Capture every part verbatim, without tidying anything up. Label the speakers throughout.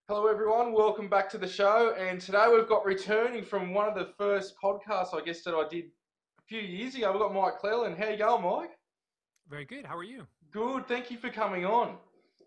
Speaker 1: Hello, everyone. Welcome back to the show. And today we've got returning from one of the first podcasts, I guess, that I did a few years ago. We've got Mike Cleland. How you going, Mike?
Speaker 2: Very good. How are you?
Speaker 1: Good. Thank you for coming on.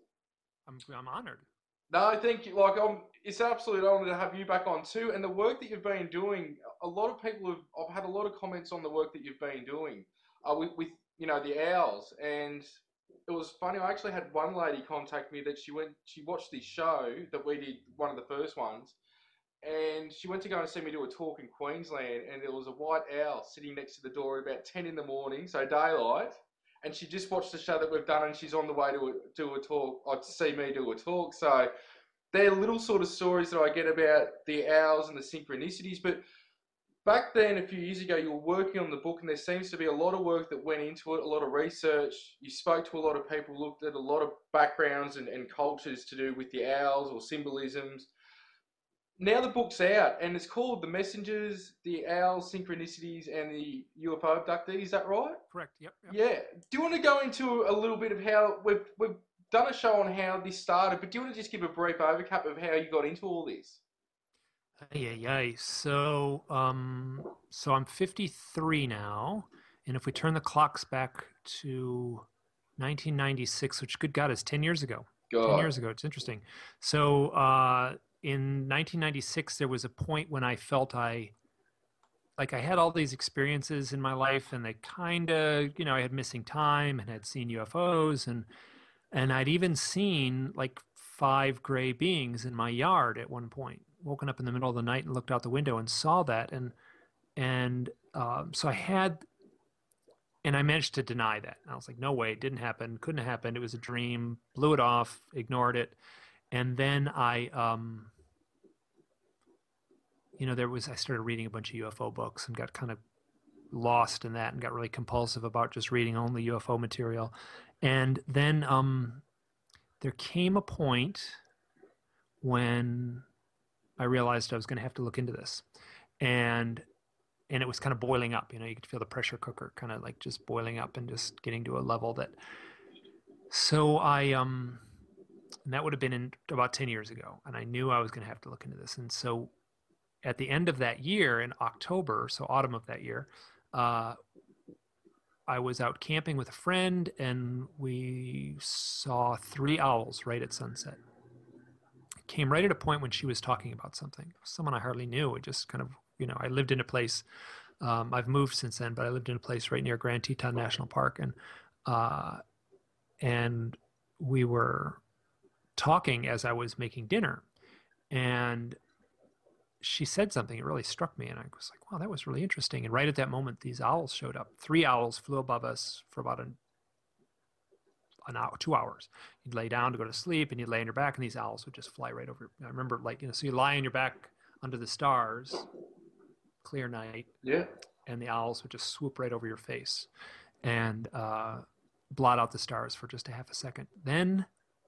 Speaker 2: I'm I'm honored.
Speaker 1: No, thank you. Like, I'm, it's an absolute honour to have you back on too. And the work that you've been doing, a lot of people have. I've had a lot of comments on the work that you've been doing, uh, with, with you know the owls. And it was funny. I actually had one lady contact me that she went, she watched this show that we did, one of the first ones, and she went to go and see me do a talk in Queensland, and there was a white owl sitting next to the door about ten in the morning, so daylight, and she just watched the show that we've done, and she's on the way to a, do a talk, or to see me do a talk. So they're little sort of stories that I get about the owls and the synchronicities. But back then, a few years ago, you were working on the book, and there seems to be a lot of work that went into it, a lot of research. You spoke to a lot of people, looked at a lot of backgrounds and, and cultures to do with the owls or symbolisms. Now the book's out, and it's called The Messengers, the Owls, Synchronicities, and the U F O Abductee. Is that right?
Speaker 2: Correct. Yep. Yep.
Speaker 1: Yeah. Do you want to go into a little bit of how we've we've done a show on how this started, but do you want to just give a brief overcap of how you got into all this?
Speaker 2: Yeah. Yeah. So um, so I'm fifty-three now, and if we turn the clocks back to nineteen ninety-six, which good God is ten years ago. ten
Speaker 1: God.
Speaker 2: years ago. It's interesting. So uh, in nineteen ninety-six, there was a point when I felt I like I had all these experiences in my life, and they kind of, you know, I had missing time and had seen U F Os, and and I'd even seen like five gray beings in my yard at one point. Woken up in the middle of the night and looked out the window and saw that, and and um, so I had, and I managed to deny that. I was like, no way, it didn't happen, couldn't have happened. It was a dream. Blew it off, ignored it, and then I, um, you know, there was I started reading a bunch of U F O books and got kind of lost in that and got really compulsive about just reading only U F O material, and then um, there came a point when I realized I was going to have to look into this, and and it was kind of boiling up. You know, you could feel the pressure cooker kind of like just boiling up and just getting to a level that. So I um, and that would have been in about ten years ago, and I knew I was going to have to look into this, and so at the end of that year in October, so autumn of that year, uh, I was out camping with a friend, and we saw three owls right at sunset. Came right at a point when she was talking about something. Someone I hardly knew. It just kind of, you know, I lived in a place. Um, I've moved since then, but I lived in a place right near Grand Teton National Park, and uh, and we were talking as I was making dinner, and she said something. It really struck me, and I was like, "Wow, that was really interesting." And right at that moment, these owls showed up. Three owls flew above us for about an an hour, two hours. You'd lay down to go to sleep, and you'd lay on your back, and these owls would just fly right over. I remember, like, you know, so you lie on your back under the stars, clear night,
Speaker 1: Yeah.
Speaker 2: and the owls would just swoop right over your face and uh, blot out the stars for just a half a second. Then,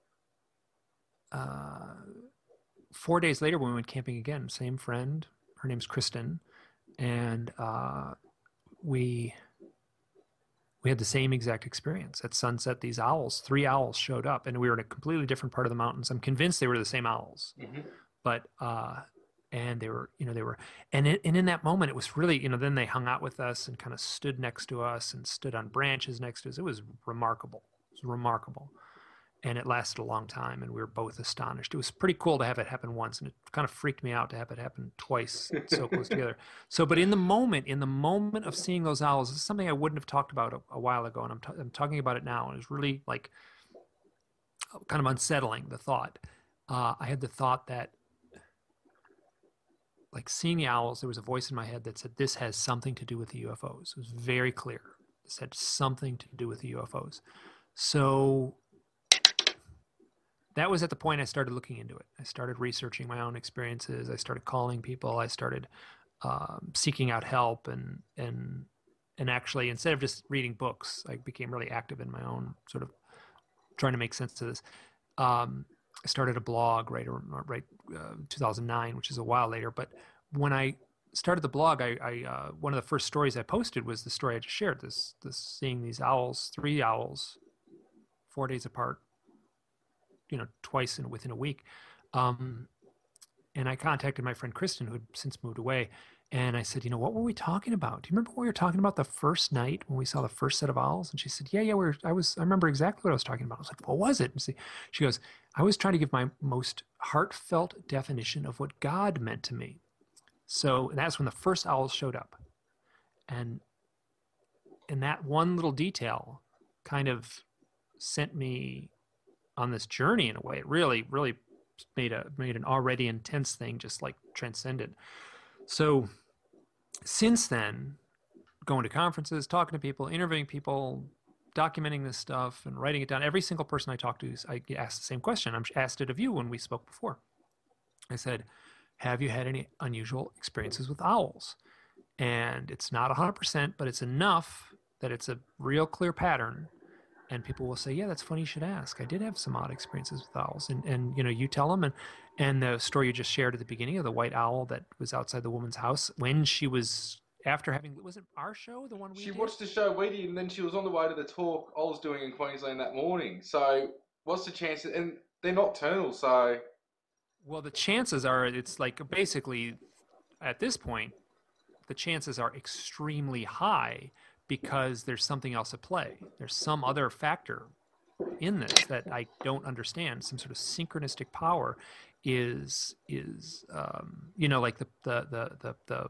Speaker 2: uh, four days later, when we went camping again, same friend, her name's Kristen, and uh, we we had the same exact experience. At sunset, these owls, three owls showed up, and we were in a completely different part of the mountains. I'm convinced they were the same owls,
Speaker 1: Hmm.
Speaker 2: but uh, and they were, you know, they were, and it, and in that moment, it was really, you know, then they hung out with us and kind of stood next to us and stood on branches next to us. It was remarkable. It was remarkable, and it lasted a long time, and we were both astonished. It was pretty cool to have it happen once, and it kind of freaked me out to have it happen twice so close together. So, but in the moment, in the moment of seeing those owls, this is something I wouldn't have talked about a, a while ago, and I'm, t- I'm talking about it now, and it's really like kind of unsettling, the thought. Uh, I had the thought that, like, seeing the owls, there was a voice in my head that said, this has something to do with the U F Os. It was very clear. This had something to do with the U F Os. So that was at the point I started looking into it. I started researching my own experiences. I started calling people. I started um, seeking out help, and and and actually, instead of just reading books, I became really active in my own sort of trying to make sense of this. Um, I started a blog right right uh, two thousand nine, which is a while later. But when I started the blog, I, I uh, one of the first stories I posted was the story I just shared. This this seeing these owls, three owls, four days apart, you know, twice in within a week. Um, and I contacted my friend Kristen, who had since moved away, and I said, you know, what were we talking about? Do you remember what we were talking about the first night when we saw the first set of owls? And she said, yeah, yeah, we were, I was, I remember exactly what I was talking about. I was like, what was it? And she, she goes, I was trying to give my most heartfelt definition of what God meant to me. So that's when the first owls showed up. And, and that one little detail kind of sent me on this journey in a way. It really, really made a made an already intense thing just like transcended. So since then, going to conferences, talking to people, interviewing people, documenting this stuff and writing it down. Every single person I talk to, I ask the same question. I'm asked it of you when we spoke before. I said, have you had any unusual experiences with owls? And it's not one hundred percent, but it's enough that it's a real clear pattern. And people will say, yeah, that's funny you should ask. I did have some odd experiences with owls. And, and you know, you tell them. And, and the story you just shared at the beginning of the white owl that was outside the woman's house when she was, after having, was it our show, the one we
Speaker 1: She
Speaker 2: did?
Speaker 1: watched the show we did, and then she was on the way to the talk I was doing in Queensland that morning. So what's the chance? And they're nocturnal, so...
Speaker 2: Well, the chances are it's like basically at this point, the chances are extremely high because there's something else at play. There's some other factor in this that I don't understand. Some sort of synchronistic power is is um, you know, like the the the the, the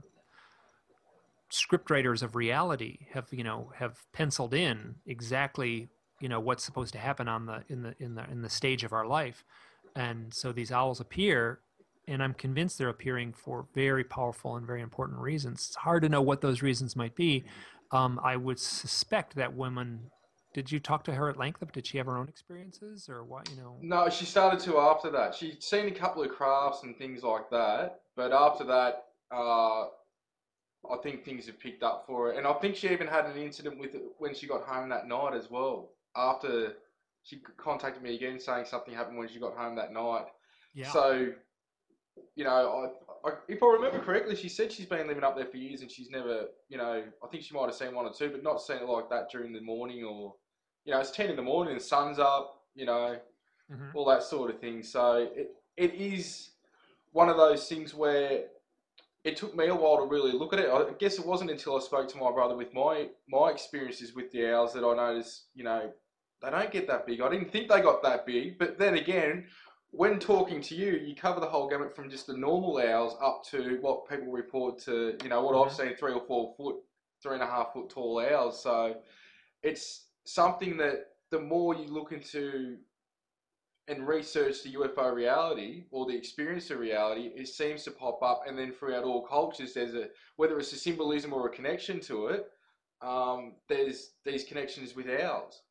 Speaker 2: script writers of reality have you know have penciled in exactly you know what's supposed to happen on the in the in the in the stage of our life, and so these owls appear. And I'm convinced they're appearing for very powerful and very important reasons. It's hard to know what those reasons might be. Um, I would suspect that woman. Did you talk to her at length? Did she have her own experiences, or what? You know.
Speaker 1: No, she started to after that. She'd seen a couple of crafts and things like that, but after that, uh, I think things have picked up for her. And I think she even had an incident with it when she got home that night as well. After she contacted me again saying something happened when she got home that night.
Speaker 2: Yeah.
Speaker 1: So, you know, I, I, if I remember correctly, she said she's been living up there for years and she's never, you know, I think she might have seen one or two, but not seen it like that during the morning or, you know, it's ten in the morning, the sun's up, you know,
Speaker 2: Mm-hmm.
Speaker 1: all that sort of thing. So it, it is one of those things where it took me a while to really look at it. I guess it wasn't until I spoke to my brother with my my experiences with the owls that I noticed, you know, they don't get that big. I didn't think they got that big, but then again, when talking to you, you cover the whole gamut from just the normal owls up to what people report to, you know, what
Speaker 2: Mm-hmm.
Speaker 1: I've seen, three or four foot, three and a half foot tall owls. So it's something that the more you look into and research the U F O reality or the experience of reality, it seems to pop up. And then throughout all cultures, there's a, whether it's a symbolism or a connection to it, um, there's these connections with owls.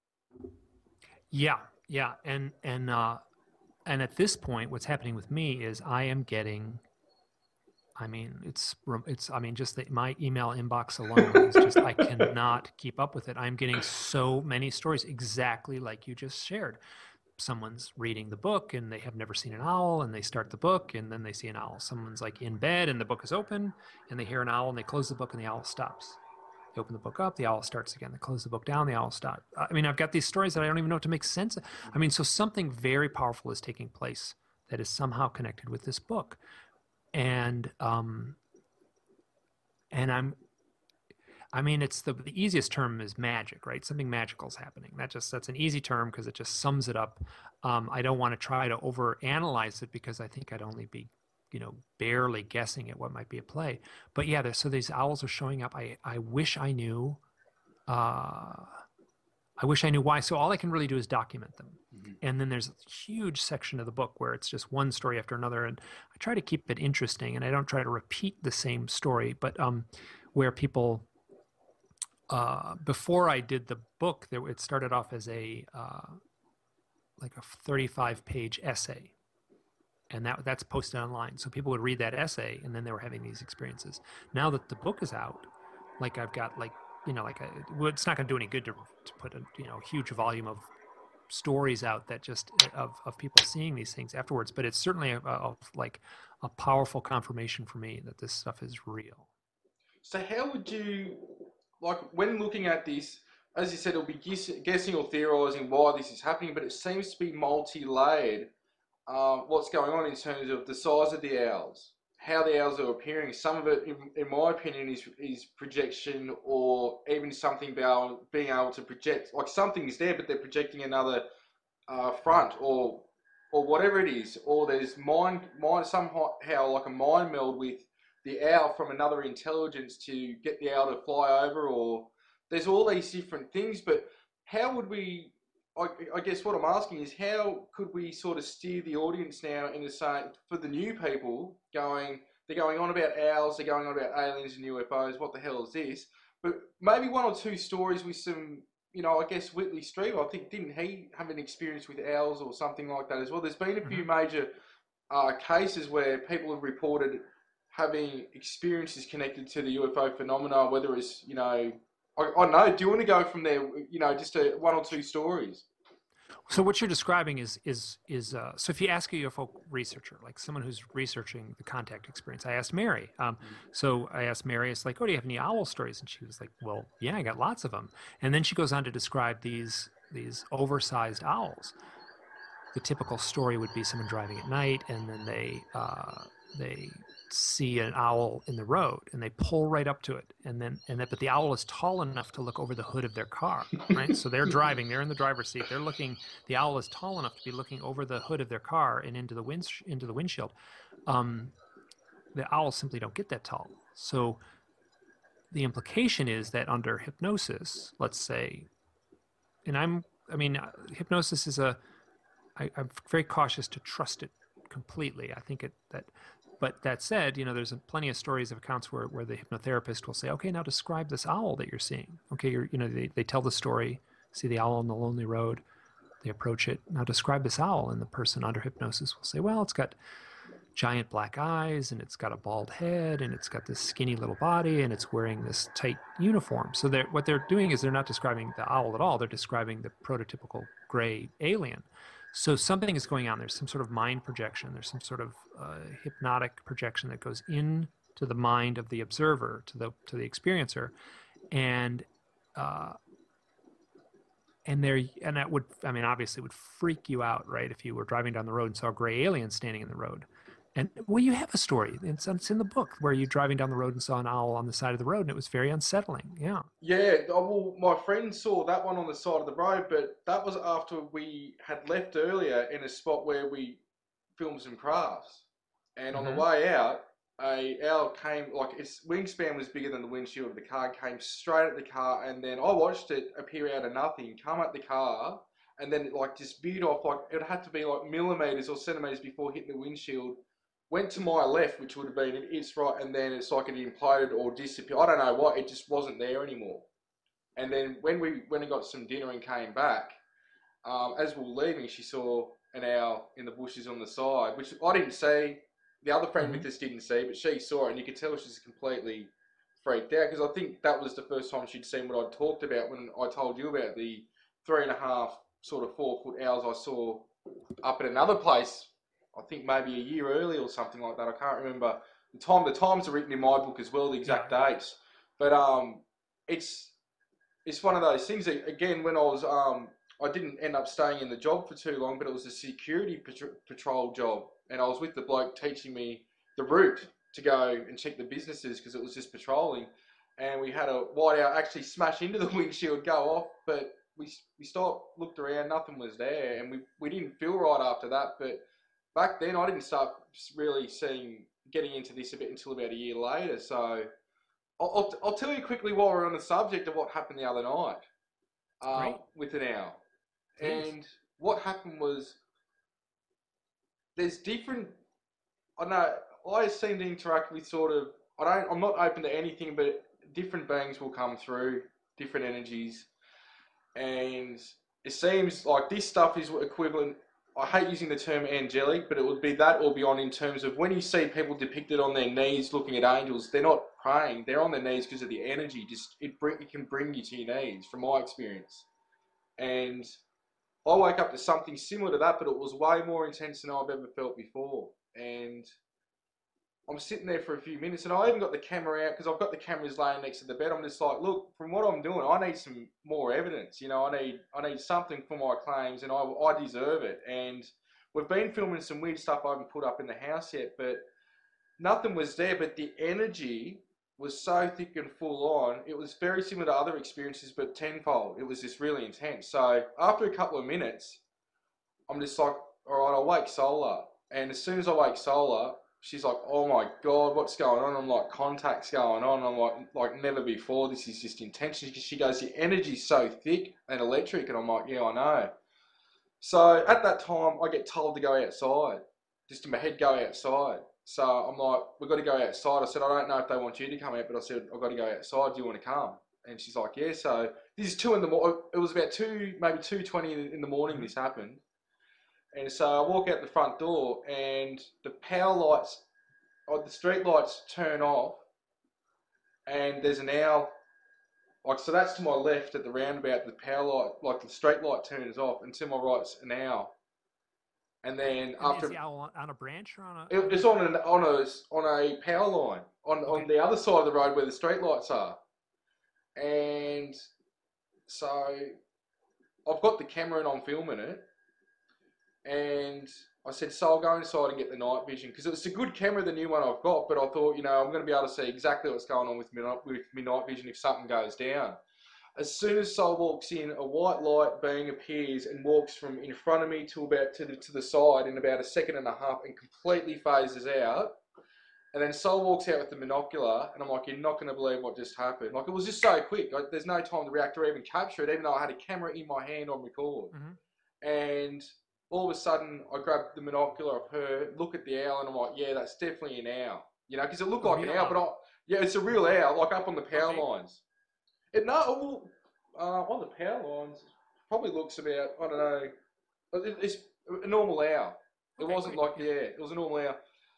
Speaker 2: Yeah, yeah, and and uh, and at this point, what's happening with me is I am getting. I mean, it's it's. I mean, just the, my email inbox alone is just. I cannot keep up with it. I'm getting so many stories exactly like you just shared. Someone's reading the book and they have never seen an owl, and they start the book and then they see an owl. Someone's like in bed and the book is open and they hear an owl and they close the book and the owl stops. They open the book up, the owl starts again. They close the book down, the owl stops. I mean, I've got these stories that I don't even know what to make sense of. I mean, so something very powerful is taking place that is somehow connected with this book. And um, and I'm, I mean, it's the the easiest term is magic, right? Something magical is happening. That just that's an easy term because it just sums it up. Um, I don't want to try to over analyze it because I think I'd only be, you know, barely guessing at what might be at play. But yeah, so these owls are showing up. I I wish I knew. Uh, I wish I knew why. So all I can really do is document them. Mm-hmm. And then there's a huge section of the book where it's just one story after another. And I try to keep it interesting and I don't try to repeat the same story, but um, where people, uh, before I did the book, there, it started off as a, uh, like a thirty-five page essay. And that that's posted online. So people would read that essay and then they were having these experiences. Now that the book is out, like I've got like, you know, like a, well, it's not going to do any good to, to put a, you know, huge volume of stories out that just of, of people seeing these things afterwards. But it's certainly a, a, like a powerful confirmation for me that this stuff is real.
Speaker 1: So how would you, like when looking at this, as you said, it'll be guess, guessing or theorizing why this is happening, but it seems to be multi-layered. um, what's going on in terms of the size of the owls, how the owls are appearing. Some of it, in, in my opinion, is is projection, or even something about being able to project, like something's there, but they're projecting another uh, front, or or whatever it is, or there's mind mind somehow like a mind meld with the owl from another intelligence to get the owl to fly over, or there's all these different things. But how would we? I, I guess what I'm asking is how could we sort of steer the audience now into saying, for the new people going, they're going on about owls, they're going on about aliens and U F Os, what the hell is this? But maybe one or two stories with some, you know, I guess Whitley Strieber, I think, didn't he have an experience with owls or something like that as well? There's been a few
Speaker 2: Mm-hmm.
Speaker 1: major uh, cases where people have reported having experiences connected to the U F O phenomena, whether it's, you know, I, I don't know, do you want to go from there, you know, just a, one or two stories?
Speaker 2: So what you're describing is is is uh, so if you ask a U F O researcher, like someone who's researching the contact experience, I asked Mary. Um, so I asked Mary, it's like, oh, do you have any owl stories? And she was like, well, yeah, I got lots of them. And then she goes on to describe these these oversized owls. The typical story would be someone driving at night, and then they uh, they see an owl in the road, and they pull right up to it, and then and that, but the owl is tall enough to look over the hood of their car, right? So they're driving, they're in the driver's seat, they're looking. The owl is tall enough to be looking over the hood of their car and into the wind into the windshield. Um, the owls simply don't get that tall. So the implication is that under hypnosis, let's say, and I'm, I mean, hypnosis is a I, I'm very cautious to trust it completely. I think it that, but that said, you know, there's plenty of stories of accounts where, where the hypnotherapist will say, okay, now describe this owl that you're seeing. Okay, you're, you know, they, they tell the story, see the owl on the lonely road, they approach it. Now describe this owl, and the person under hypnosis will say, well, it's got giant black eyes, and it's got a bald head, and it's got this skinny little body, and it's wearing this tight uniform. So they're, what they're doing is they're not describing the owl at all. They're describing the prototypical gray alien. So something is going on. There's some sort of mind projection. There's some sort of uh, hypnotic projection that goes into the mind of the observer, to the to the experiencer, and uh, and there and that would, I mean, obviously, it would freak you out, right? If you were driving down the road and saw a gray alien standing in the road. And well, you have a story. It's, it's in the book where you're driving down the road and saw an owl on the side of the road, and it was very unsettling. Yeah.
Speaker 1: Yeah, oh, well, my friend saw that one on the side of the road, but that was after we had left earlier in a spot where we filmed some crafts. And on
Speaker 2: Mm-hmm.
Speaker 1: the way out, a owl came, like its wingspan was bigger than the windshield of the car, came straight at the car, and then I watched it appear out of nothing, come at the car, and then it like just veered off, like it had to be like millimeters or centimeters before hitting the windshield. Went to my left, which would have been its right, and then it's like it imploded or disappeared. I don't know what, it just wasn't there anymore. And then when we went and got some dinner and came back, um, as we were leaving, she saw an owl in the bushes on the side, which I didn't see. The other friend
Speaker 2: Mm-hmm.
Speaker 1: with us didn't see, but she saw it, and you could tell she's completely freaked out, because I think that was the first time she'd seen what I'd talked about when I told you about the three and a half, sort of four foot owls I saw up at another place. I think maybe a year early or something like that. I can't remember the time. The times are written in my book as well, the
Speaker 2: Yeah.
Speaker 1: exact dates. But um, it's it's one of those things that, again, when I was um, I didn't end up staying in the job for too long, but it was a security patrol job, and I was with the bloke teaching me the route to go and check the businesses, because it was just patrolling, and we had a white owl actually smash into the windshield, go off, but we we stopped, looked around, nothing was there, and we we didn't feel right after that, but back then I didn't start really seeing getting into this a bit until about a year later. So I'll, I'll, I'll tell you quickly while we're on the subject of what happened the other night um,
Speaker 2: Great.
Speaker 1: with an owl.
Speaker 2: Please.
Speaker 1: And what happened was, there's different. I know I seem to interact with sort of. I don't. I'm not open to anything, but different beings will come through, different energies, and it seems like this stuff is equivalent. I hate using the term angelic, but it would be that or beyond, in terms of when you see people depicted on their knees looking at angels, they're not praying, they're on their knees because of the energy. Just it bring it can bring you to your knees, from my experience. And I woke up to something similar to that, but it was way more intense than I've ever felt before. And I'm sitting there for a few minutes, and I even got the camera out, because I've got the cameras laying next to the bed. I'm just like, look, from what I'm doing, I need some more evidence. You know, I need I need something for my claims, and I I deserve it. And we've been filming some weird stuff I haven't put up in the house yet, but nothing was there. But the energy was so thick and full on. It was very similar to other experiences, but tenfold. It was just really intense. So after a couple of minutes, I'm just like, all right, I'll wake Sol up. And as soon as I wake Sol up, she's like, oh my God, what's going on? I'm like, contact's going on. I'm like, like never before. This is just intense. She goes, the energy's so thick and electric. And I'm like, yeah, I know. So at that time, I get told to go outside. Just in my head, go outside. So I'm like, we've got to go outside. I said, I don't know if they want you to come out, but I said, I've got to go outside. Do you want to come? And she's like, yeah. So this is two in the morning. It was about two, maybe two twenty in the morning this happened. And so I walk out the front door and the power lights, or the street lights turn off and there's an owl. Like, so that's to my left at the roundabout, the power light, like the street light turns off, and to my right's an owl. And then
Speaker 2: And
Speaker 1: after...
Speaker 2: Is the owl on a branch or on a...
Speaker 1: It, it's on, an, on, a, on a power line, on,
Speaker 2: Okay.
Speaker 1: on the other side of the road where the street lights are. And so I've got the camera and I'm filming it. And I said, so I'll go inside and get the night vision. Because it's a good camera, the new one I've got, but I thought, you know, I'm going to be able to see exactly what's going on with my, with my night vision if something goes down. As soon as Sol walks in, a white light being appears and walks from in front of me to about to the, to the side in about a second and a half and completely phases out. And then Sol walks out with the binocular and I'm like, you're not going to believe what just happened. Like, it was just so quick. Like, there's no time to react or even capture it, even though I had a camera in my hand on record. Mm-hmm. And all of a sudden, I grab the binocular of her, look at the owl, and I'm like, yeah, that's definitely an owl. You know, because it looked
Speaker 2: A
Speaker 1: like an
Speaker 2: real
Speaker 1: owl, but I, yeah, it's a real owl, like up on the power
Speaker 2: Okay.
Speaker 1: lines. It no, uh, on the power lines, probably looks about, I don't know, it, it's a normal owl. It
Speaker 2: Okay,
Speaker 1: wasn't
Speaker 2: great.
Speaker 1: like, yeah, it was a normal owl.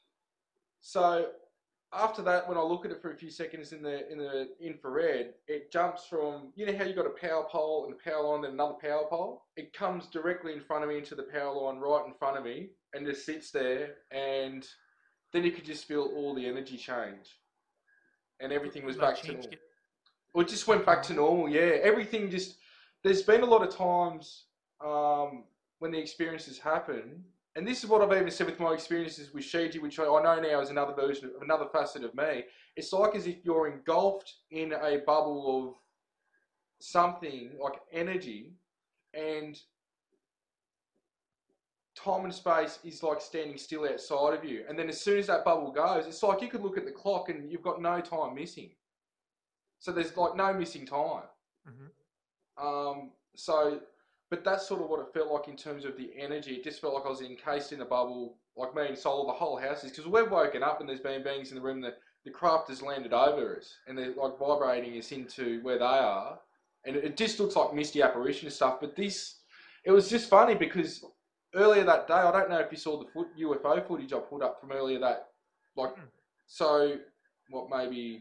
Speaker 1: So after that, when I look at it for a few seconds in the in the infrared, it jumps from, you know how you got a power pole and a power line, then another power pole? It comes directly in front of me into the power line right in front of me and just sits there, and then you could just feel all the energy change. And everything was
Speaker 2: Like
Speaker 1: back to
Speaker 2: changed
Speaker 1: normal.
Speaker 2: it.
Speaker 1: Well, it just went back to normal, yeah. Everything just, there's been a lot of times um, when the experiences happen, and this is what I've even said with my experiences with Shiji, which I know now is another version, of another facet of me. It's like as if you're engulfed in a bubble of something, like energy, and time and space is like standing still outside of you. And then as soon as that bubble goes, it's like you could look at the clock and you've got no time missing. So there's like no missing time. Mm-hmm. Um, so, but that's sort of what it felt like in terms of the energy. It just felt like I was encased in a bubble, like me and Sol, the whole house is, because we've woken up and there's been beings in the room that the craft has landed over us and they're like vibrating us into where they are. And it, it just looks like misty apparition stuff. But this, it was just funny because earlier that day, I don't know if you saw the foot, U F O footage I put up from earlier that, like, mm. so what maybe...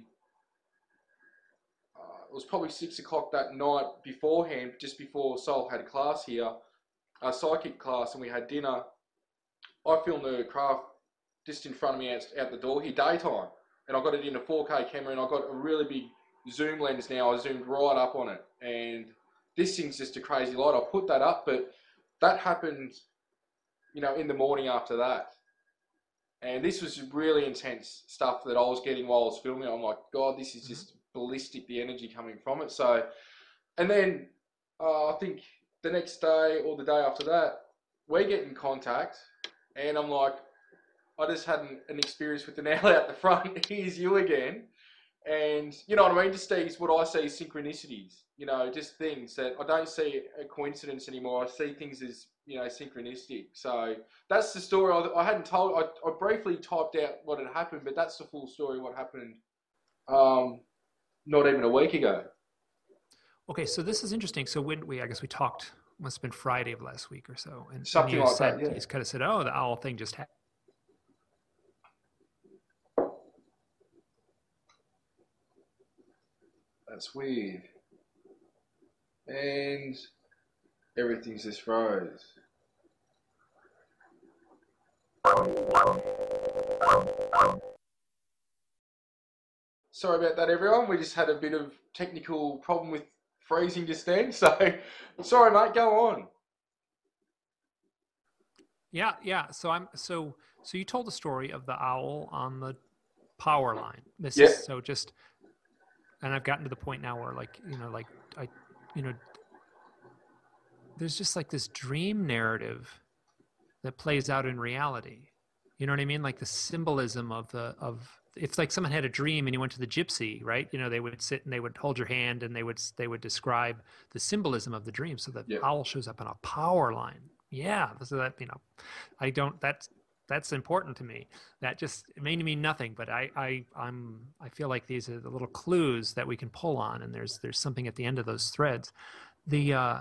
Speaker 1: it was probably six o'clock that night beforehand, just before Sol had a class here, a psychic class, and we had dinner. I filmed the craft just in front of me out, out the door here, daytime, and I got it in a four K camera, and I got a really big zoom lens now. I zoomed right up on it, and this thing's just a crazy light. I put that up, but that happened, you know, in the morning after that. And this was really intense stuff that I was getting while I was filming. I'm like, God, this is just ballistic, the energy coming from it. So, and then uh, I think the next day or the day after that, we get in contact, and I'm like, I just had an, an experience with an owl out the front. Here's you again. And you know what I mean? Just these, what I see, synchronicities, you know, just things that I don't see a coincidence anymore. I see things as, you know, synchronistic. So that's the story. I, I hadn't told, I, I briefly typed out what had happened, but that's the full story, what happened um, not even a week ago.
Speaker 2: Okay, so this is interesting. So when we, I guess we talked, must have been Friday of last week or so. And,
Speaker 1: Something
Speaker 2: and you
Speaker 1: like
Speaker 2: said,
Speaker 1: that, yeah.
Speaker 2: You kind of said, oh, the owl thing just happened.
Speaker 1: That's weird. And everything's just froze. Sorry about that, everyone. We just had a bit of technical problem with freezing just then. So, sorry, mate. Go on.
Speaker 2: Yeah, yeah. So I'm so so you told the story of the owl on the power line. This
Speaker 1: Yeah.
Speaker 2: is so just, and I've gotten to the point now where like you know like I, you know, there's just like this dream narrative that plays out in reality. You know what I mean? Like the symbolism of the of it's like someone had a dream and you went to the gypsy, right? You know, they would sit and they would hold your hand and they would they would describe the symbolism of the dream. So the
Speaker 1: Yeah.
Speaker 2: owl shows up on a power line. Yeah, so that you know, I don't. That's that's important to me. That just it may mean nothing, but I I I'm I feel like these are the little clues that we can pull on, and there's there's something at the end of those threads. The uh,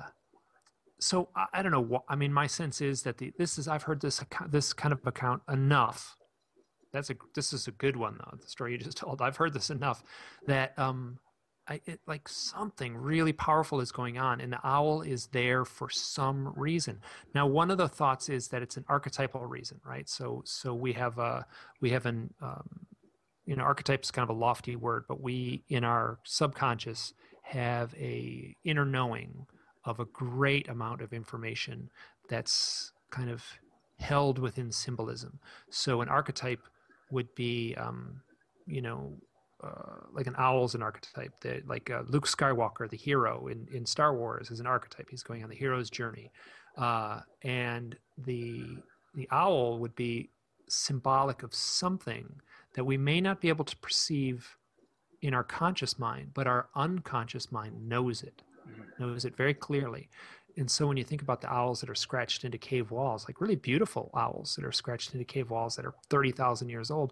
Speaker 2: so I, I don't know what I mean. My sense is that the this is I've heard this this kind of account enough. That's a this is a good one though. The story you just told. I've heard this enough that um, I it, like something really powerful is going on, and the owl is there for some reason. Now, one of the thoughts is that it's an archetypal reason, right? So so we have a we have an um, you know archetype is kind of a lofty word, but we in our subconscious have a inner knowing of a great amount of information that's kind of held within symbolism. So an archetype would be, um, you know, uh, like an owl's an archetype. That like uh, Luke Skywalker, the hero in, in Star Wars, is an archetype. He's going on the hero's journey, uh, and the the owl would be symbolic of something that we may not be able to perceive in our conscious mind, but our unconscious mind knows it, knows it very clearly. And so when you think about the owls that are scratched into cave walls, like really beautiful owls that are scratched into cave walls that are thirty thousand years old,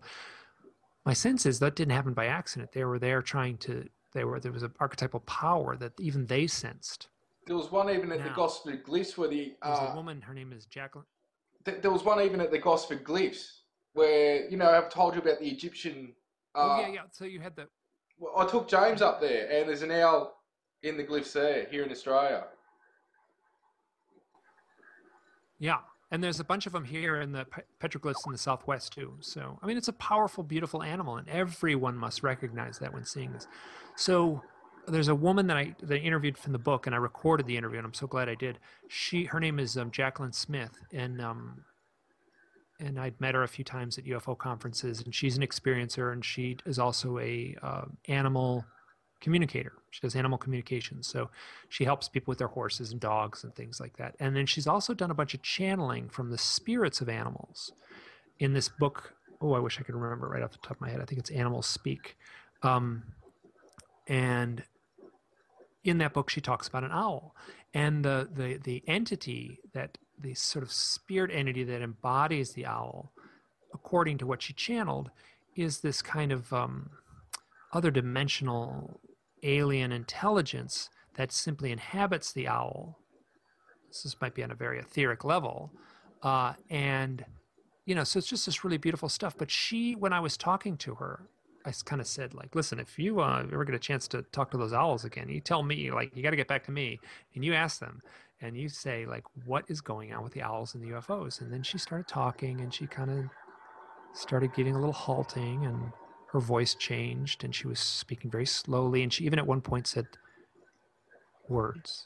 Speaker 2: my sense is that didn't happen by accident. They were there trying to, they were, there was an archetypal power that even they sensed.
Speaker 1: There was one even at
Speaker 2: Now,
Speaker 1: the Gosford Glyphs where the
Speaker 2: there's
Speaker 1: uh,
Speaker 2: a woman, her name is Jacqueline.
Speaker 1: th- there was one even at the Gosford Glyphs where you know I've told you about the Egyptian. Uh,
Speaker 2: Oh yeah, yeah. So you had the.
Speaker 1: well, I took James up there, and there's an owl in the glyphs there here in Australia.
Speaker 2: Yeah. And there's a bunch of them here in the petroglyphs in the Southwest too. So, I mean, it's a powerful, beautiful animal, and everyone must recognize that when seeing this. So there's a woman that I, that I interviewed from the book, and I recorded the interview, and I'm so glad I did. She, her name is um, Jacqueline Smith, and um, and I'd met her a few times at U F O conferences, and she's an experiencer, and she is also a uh, animal communicator. She does animal communications. So she helps people with their horses and dogs and things like that. And then she's also done a bunch of channeling from the spirits of animals in this book. Oh, I wish I could remember right off the top of my head. I think it's Animals Speak. Um, and in that book, she talks about an owl. And the, the, the entity that, the sort of spirit entity that embodies the owl, according to what she channeled, is this kind of um, other dimensional alien intelligence that simply inhabits the owl. This might be on a very etheric level. Uh, and, you know, so it's just this really beautiful stuff. But she, when I was talking to her, I kind of said, like, listen, if you uh, ever get a chance to talk to those owls again, you tell me, like, you got to get back to me. And you ask them, and you say, like, what is going on with the owls and the U F Os? And then she started talking, and she kind of started getting a little halting, and her voice changed, and she was speaking very slowly. And she even at one point said, words,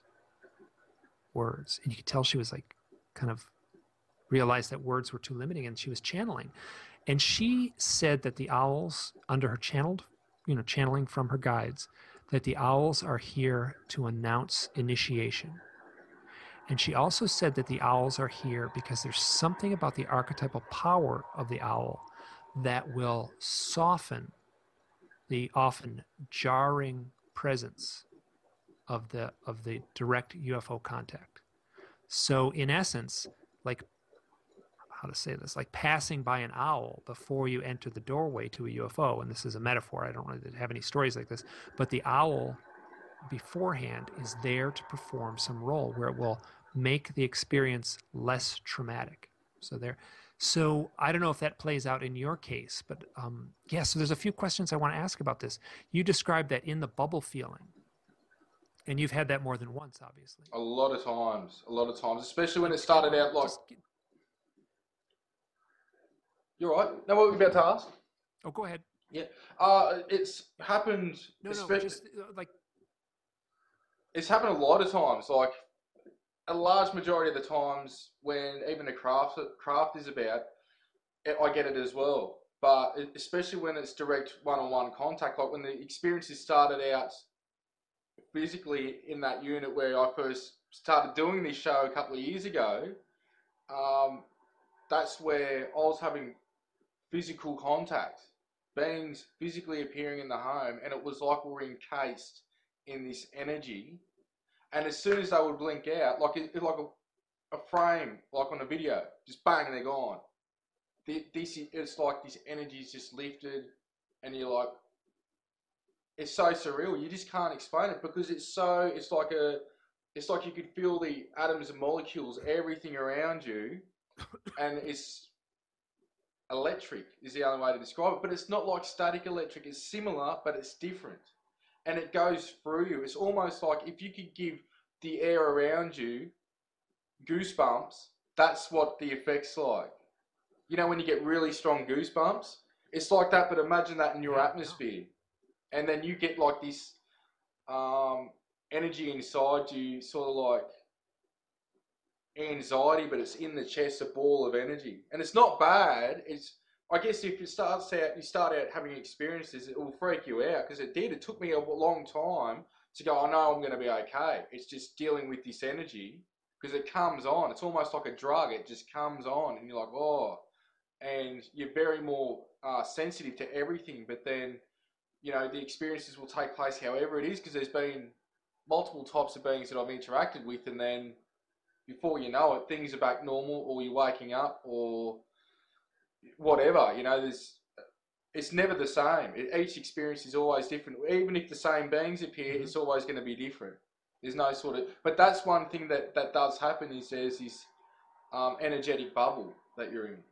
Speaker 2: words. And you could tell she was like kind of realized that words were too limiting, and she was channeling. And she said that the owls, under her channeled, you know, channeling from her guides, that the owls are here to announce initiation. And she also said that the owls are here because there's something about the archetypal power of the owl that will soften the often jarring presence of the of the direct U F O contact. So in essence, like, how to say this, like passing by an owl before you enter the doorway to a U F O, and this is a metaphor, I don't really have any stories like this, but the owl beforehand is there to perform some role where it will make the experience less traumatic. So there, so I don't know if that plays out in your case, but um, yeah, so there's a few questions I want to ask about this. You described that in the bubble feeling, and you've had that more than once, obviously.
Speaker 1: A lot of times, a lot of times, especially when it started out like...
Speaker 2: Get...
Speaker 1: You're right. Now, what were you about to ask?
Speaker 2: Oh, go ahead.
Speaker 1: Yeah. Uh, it's happened...
Speaker 2: No, no, just uh, like...
Speaker 1: It's happened a lot of times, like... a large majority of the times when even a craft craft is about, I get it as well. But especially when it's direct one-on-one contact, like when the experiences started out physically in that unit where I first started doing this show a couple of years ago, um, that's where I was having physical contact, beings physically appearing in the home, and it was like we were encased in this energy. And as soon as they would blink out, like it, like a, a frame, like on a video, just bang, and they're gone. This it's like this energy's just lifted, and you're like, it's so surreal. You just can't explain it because it's so. It's like a. It's like you could feel the atoms and molecules, everything around you, and it's electric is the only way to describe it. But it's not like static electric. It's similar, but it's different, and it goes through you. It's almost like if you could give the air around you goosebumps. That's what the effect's like. You know when you get really strong goosebumps? It's like that, but imagine that in your atmosphere. And then you get like this um, energy inside you, sort of like anxiety, but it's in the chest, a ball of energy. And it's not bad. It's, I guess if you start out, you start out having experiences, it will freak you out, because it did. It took me a long time to go, I know I'm going to be okay. It's just dealing with this energy, because it comes on. It's almost like a drug. It just comes on, and you're like, oh. And you're very more uh, sensitive to everything. But then, you know, the experiences will take place however it is, because there's been multiple types of beings that I've interacted with, and then before you know it, things are back normal, or you're waking up, or whatever. You know, there's it's never the same. It, each experience is always different. Even if the same beings appear, mm-hmm. it's always going to be different. There's no sort of, but that's one thing that, that does happen, is there's this um, energetic bubble that you're in.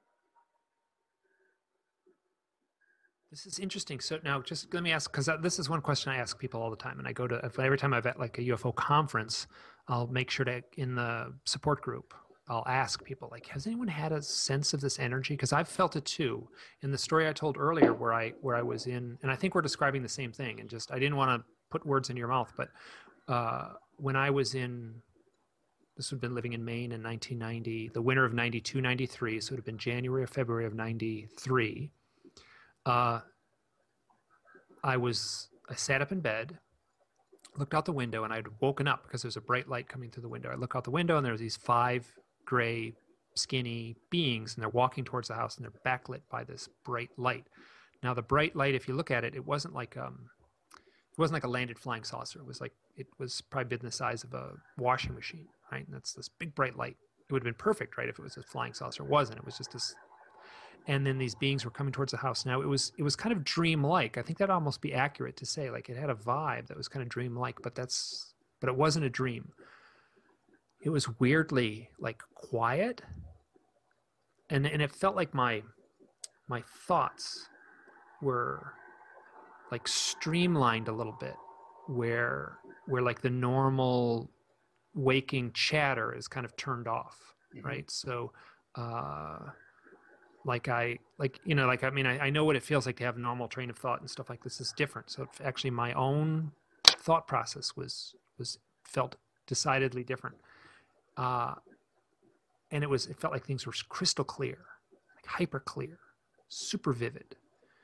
Speaker 2: This is interesting. So now just let me ask, because this is one question I ask people all the time. And I go to, every time I'm at like a U F O conference, I'll make sure to, in the support group, I'll ask people like, has anyone had a sense of this energy? Because I've felt it too. In the story I told earlier where I, where I was in, and I think we're describing the same thing, and just, I didn't want to put words in your mouth, but uh, when I was in, this would have been living in Maine in nineteen ninety, the winter of ninety-two, ninety-three, so it would have been January or February of ninety-three. Uh, I was, I sat up in bed, looked out the window, and I'd woken up because there's a bright light coming through the window. I look out the window, and there's these five gray, skinny beings, and they're walking towards the house, and they're backlit by this bright light. Now, the bright light, if you look at it, it wasn't like, um, it wasn't like a landed flying saucer. It was like, it was probably been the size of a washing machine, right? And that's this big bright light. It would have been perfect, right, if it was a flying saucer. It wasn't. It was just this. And then these beings were coming towards the house. Now it was it was kind of dreamlike. I think that'd almost be accurate to say, like, it had a vibe that was kind of dreamlike, but that's but it wasn't a dream. It was weirdly like quiet, and and it felt like my my thoughts were like streamlined a little bit, where where like the normal waking chatter is kind of turned off, mm-hmm. right? So. Uh, Like I, like, you know, like, I mean, I, I know what it feels like to have a normal train of thought and stuff like this is different. So actually my own thought process was, was felt decidedly different. Uh, and it was, it felt like things were crystal clear, like hyper clear, super vivid.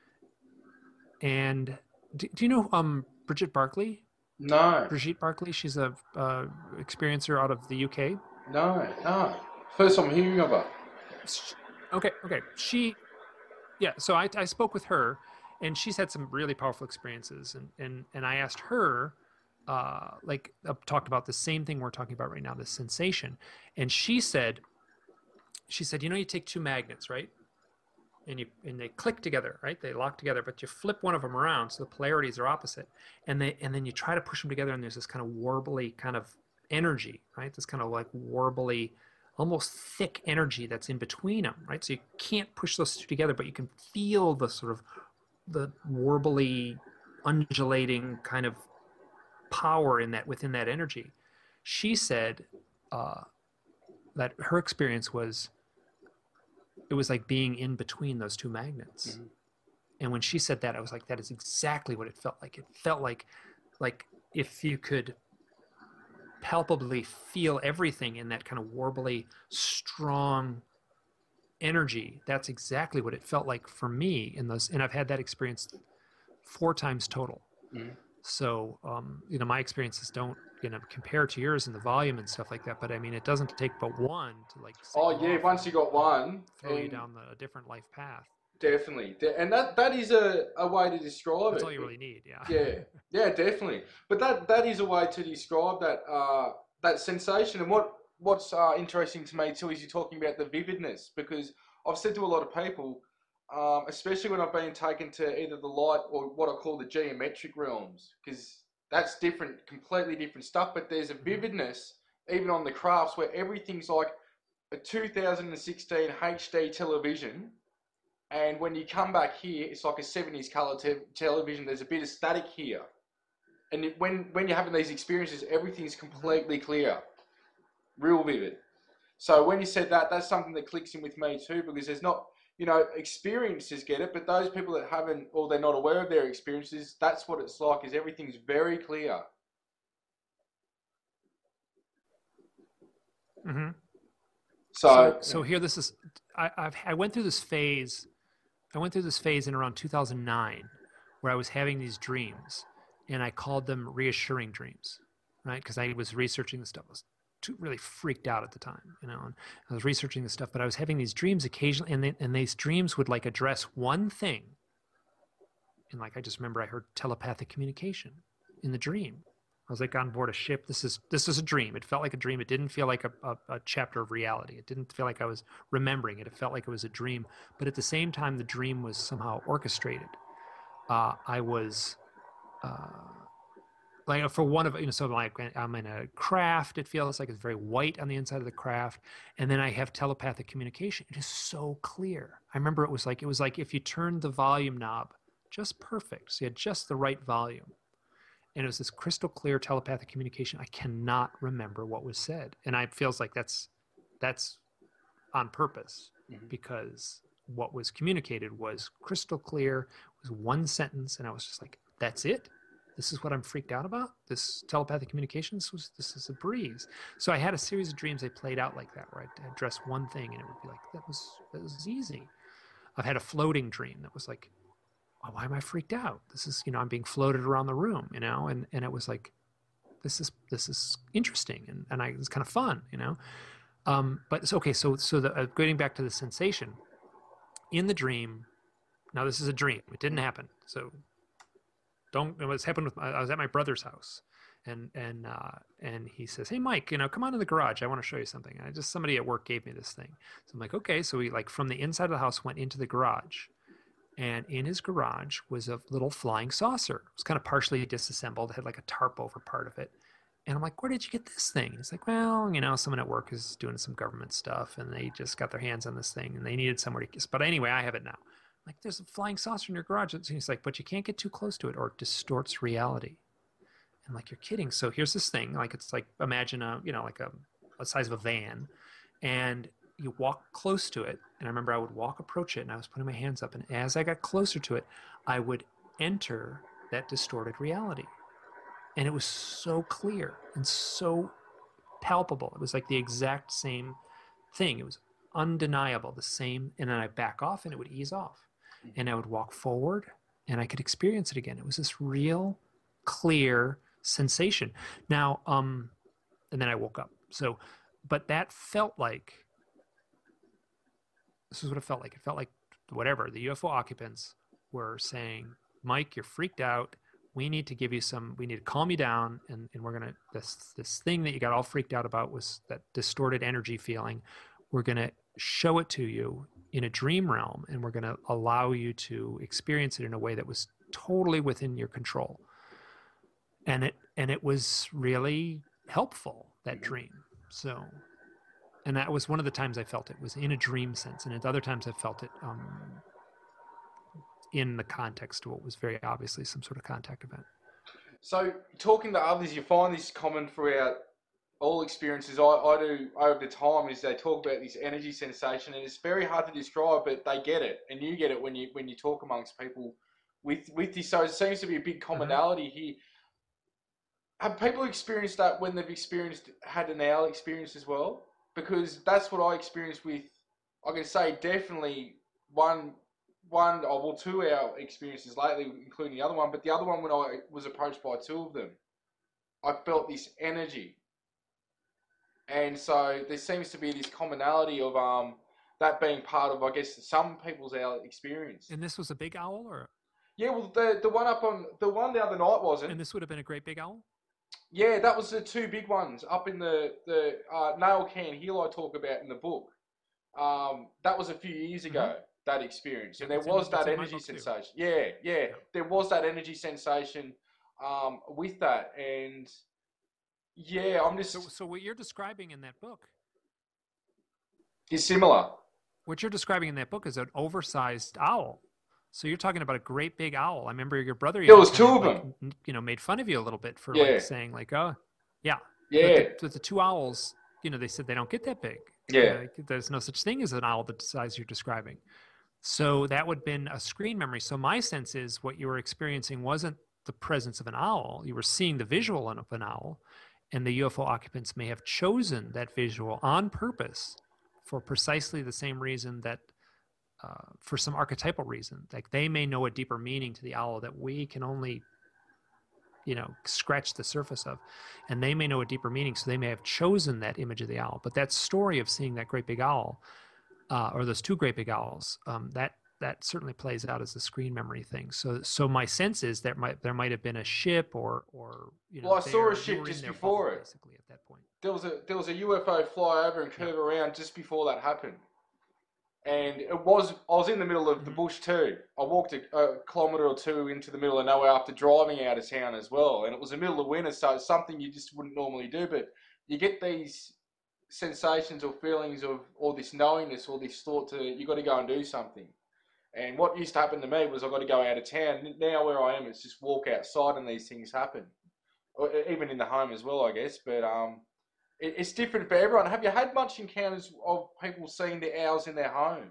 Speaker 2: And do, do you know, um, Brigitte Barclay?
Speaker 1: No.
Speaker 2: Brigitte Barclay. She's a, uh, experiencer out of the U K.
Speaker 1: No, no. First time hearing of her.
Speaker 2: Okay. Okay. She, yeah. So I, I spoke with her, and she's had some really powerful experiences, and, and, and I asked her, uh, like uh, talked about the same thing we're talking about right now, this sensation. And she said, she said, you know, you take two magnets, right? And you, and they click together, right? They lock together, but you flip one of them around. So the polarities are opposite. And they, and then you try to push them together, and there's this kind of warbly kind of energy, right? This kind of like warbly, almost thick energy that's in between them, right? So you can't push those two together, but you can feel the sort of the warbly, undulating kind of power in that, within that energy. She said uh, that her experience was, it was like being in between those two magnets. Mm-hmm. And when she said that, I was like, that is exactly what it felt like. It felt like, like if you could palpably feel everything in that kind of warbly, strong energy. That's exactly what it felt like for me in those. And I've had that experience four times total.
Speaker 1: Mm.
Speaker 2: So, um, you know, my experiences don't, you know, compare to yours in the volume and stuff like that. But I mean, it doesn't take but one to like set
Speaker 1: Oh
Speaker 2: you
Speaker 1: yeah,
Speaker 2: off
Speaker 1: once
Speaker 2: and
Speaker 1: you got one,
Speaker 2: throw you
Speaker 1: and
Speaker 2: down the, a different life path.
Speaker 1: definitely, De- and that that is a, a way to describe
Speaker 2: That's
Speaker 1: it.
Speaker 2: all you really need. Yeah.
Speaker 1: Yeah, yeah, definitely. But that that is a way to describe that uh, that sensation. And what what's uh, interesting to me too is you're talking about the vividness, because I've said to a lot of people, um, especially when I've been taken to either the light or what I call the geometric realms, because that's different, completely different stuff. But there's a vividness even on the crafts where everything's like a two thousand sixteen H D television. And when you come back here, it's like a seventies color te- television. There's a bit of static here. And it, when, when you're having these experiences, everything's completely clear. Real vivid. So when you said that, that's something that clicks in with me too, because there's not, you know, experiences get it, but those people that haven't, or they're not aware of their experiences, that's what it's like, is everything's very clear.
Speaker 2: Mm-hmm.
Speaker 1: So,
Speaker 2: so, so here, this is, I, I've, I went through this phase I went through this phase in around two thousand nine where I was having these dreams, and I called them reassuring dreams, right? Because I was researching the stuff. I was too, really freaked out at the time, you know, and I was researching the stuff, but I was having these dreams occasionally, and, they, and these dreams would like address one thing. And like, I just remember I heard telepathic communication in the dream. I was like on board a ship. This is this is a dream. It felt like a dream. It didn't feel like a, a, a chapter of reality. It didn't feel like I was remembering it. It felt like it was a dream. But at the same time, the dream was somehow orchestrated. Uh, I was uh, like for one of you know, so like I'm in a craft. It feels like it's very white on the inside of the craft, and then I have telepathic communication. It is so clear. I remember it was like it was like if you turned the volume knob just perfect, so you had just the right volume. And it was this crystal clear telepathic communication. I cannot remember what was said, and I feels like that's that's on purpose, mm-hmm. because what was communicated was crystal clear. It was one sentence, and I was just like, "That's it. This is what I'm freaked out about. This telepathic communication. This was this is a breeze." So I had a series of dreams. They played out like that, where I'd address one thing, and it would be like, "That was that was easy." I've had a floating dream that was like, oh, why am I freaked out? This is, you know, I'm being floated around the room, you know, and, and it was like, this is, this is interesting. And, and I, it's kind of fun, you know? Um, but it's okay. So, so the, uh, getting back to the sensation in the dream, now this is a dream. It didn't happen. So don't, it was happened with, I was at my brother's house, and, and, uh, and he says, hey, Mike, you know, come on in the garage. I want to show you something. And I just, somebody at work gave me this thing. So I'm like, okay. So we like from the inside of the house went into the garage. And in his garage was a little flying saucer. It was kind of partially disassembled. It had like a tarp over part of it. And I'm like, where did you get this thing? He's like, well, you know, someone at work is doing some government stuff, and they just got their hands on this thing, and they needed somewhere to kiss. But anyway, I have it now. I'm like, there's a flying saucer in your garage. And he's like, but you can't get too close to it or it distorts reality. I'm like, you're kidding. So here's this thing. Like, it's like, imagine a, you know, like a, a size of a van. And you walk close to it. And I remember I would walk, approach it, and I was putting my hands up. And as I got closer to it, I would enter that distorted reality. And it was so clear and so palpable. It was like the exact same thing. It was undeniable, the same. And then I back off and it would ease off. And I would walk forward and I could experience it again. It was this real clear sensation. Now, um, and then I woke up. So, but that felt like, this is what it felt like. It felt like whatever, the U F O occupants were saying, Mike, you're freaked out. We need to give you some, we need to calm you down. And, and we're going to, this, this thing that you got all freaked out about was that distorted energy feeling. We're going to show it to you in a dream realm, and we're going to allow you to experience it in a way that was totally within your control. And it, and it was really helpful, that dream. So, and that was one of the times I felt it was in a dream sense. And at other times I felt it um, in the context of what was very obviously some sort of contact event.
Speaker 1: So talking to others, you find this common throughout all experiences I, I do over the time, is they talk about this energy sensation, and it's very hard to describe, but they get it, and you get it when you when you talk amongst people with with this. So it seems to be a big commonality mm-hmm. here. have people experienced that when they've experienced had an owl experience as well? Because that's what I experienced with. I can say definitely one, one oh, well, two owl experiences lately, including the other one. But the other one when I was approached by two of them, I felt this energy, and so there seems to be this commonality of um that being part of, I guess, some people's owl experience.
Speaker 2: And this was a big owl, or?
Speaker 1: Yeah, well, the the one up on the one the other night wasn't.
Speaker 2: And this would have been a great big owl?
Speaker 1: Yeah, that was the two big ones up in the the uh, Nail Can Hill I talk about in the book. Um, that was a few years ago. Mm-hmm. That experience, and there was in, that energy sensation. Yeah, yeah, yeah, there was that energy sensation um, with that, and yeah, I'm just.
Speaker 2: So, so what you're describing in that book
Speaker 1: is similar.
Speaker 2: What you're describing in that book is an oversized owl. So you're talking about a great big owl. I remember your brother.
Speaker 1: There was two of
Speaker 2: like,
Speaker 1: them.
Speaker 2: You know, made fun of you a little bit for
Speaker 1: yeah.
Speaker 2: like saying like, oh, yeah,
Speaker 1: yeah.
Speaker 2: But the, the two owls, you know, they said they don't get that big.
Speaker 1: Yeah.
Speaker 2: Uh, there's no such thing as an owl the size you're describing. So that would have been a screen memory. So my sense is what you were experiencing wasn't the presence of an owl. You were seeing the visual of an owl, and the U F O occupants may have chosen that visual on purpose for precisely the same reason that. Uh, for some archetypal reason, like they may know a deeper meaning to the owl that we can only, you know, scratch the surface of, and they may know a deeper meaning, so they may have chosen that image of the owl. But that story of seeing that great big owl, uh, or those two great big owls, um, that that certainly plays out as a screen memory thing. So, so my sense is that might there might have been a ship or or you know.
Speaker 1: Well, I
Speaker 2: there,
Speaker 1: saw a ship just before
Speaker 2: bubble,
Speaker 1: it.
Speaker 2: Basically, at that point,
Speaker 1: there was a there was a U F O fly over and curve
Speaker 2: yeah.
Speaker 1: around just before that happened. And it was, I was in the middle of mm-hmm. the bush too. I walked a, a kilometre or two into the middle of nowhere after driving out of town as well. And it was the middle of winter, so it's something you just wouldn't normally do. But you get these sensations or feelings of, or this knowingness or this thought to, you got to go and do something. And what used to happen to me was I got to go out of town. Now where I am, it's just walk outside and these things happen. Or even in the home as well, I guess. But um. It's different for everyone. Have you had much encounters of people seeing the owls in their home?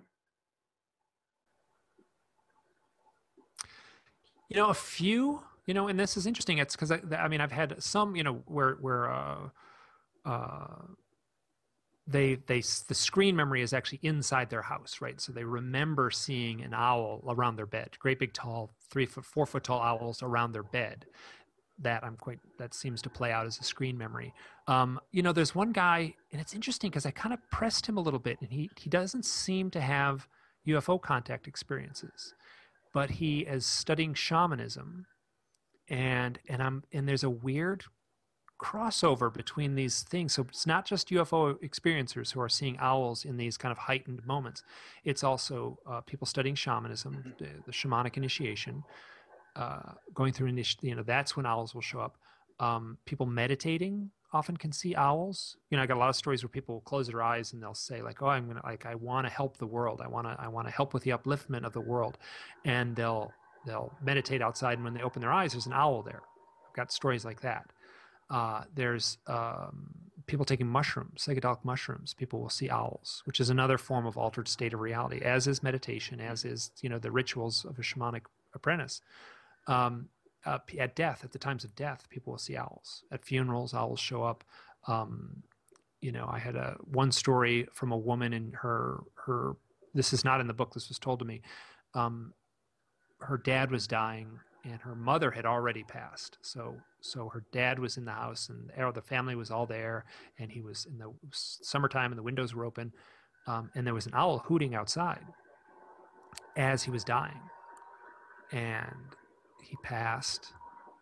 Speaker 2: You know, a few. You know, and this is interesting. It's because I, I mean, I've had some. You know, where where uh, uh, they they the screen memory is actually inside their house, right? So they remember seeing an owl around their bed, great big tall, three foot, four foot tall owls around their bed. That I'm quite, that seems to play out as a screen memory. Um, you know, there's one guy, and it's interesting because I kind of pressed him a little bit, and he he doesn't seem to have U F O contact experiences, but he is studying shamanism, and and I'm and there's a weird crossover between these things. So it's not just U F O experiencers who are seeing owls in these kind of heightened moments. It's also uh, people studying shamanism, the, the shamanic initiation. Uh, going through initiation, you know, that's when owls will show up. Um, people meditating often can see owls. You know, I got a lot of stories where people will close their eyes and they'll say like, "Oh, I'm gonna like, I want to help the world. I want to, I want to help with the upliftment of the world," and they'll they'll meditate outside, and when they open their eyes, there's an owl there. I've got stories like that. Uh, there's um, people taking mushrooms, psychedelic mushrooms. People will see owls, which is another form of altered state of reality, as is meditation, as is, you know, the rituals of a shamanic apprentice. Um, uh, at death, at the times of death, people will see owls. At funerals, owls show up. Um, you know, I had a one story from a woman in her her. This is not in the book. This was told to me. Um, her dad was dying, and her mother had already passed. So, so her dad was in the house, and the family was all there, and he was in the summertime, and the windows were open, um, and there was an owl hooting outside as he was dying, and he passed,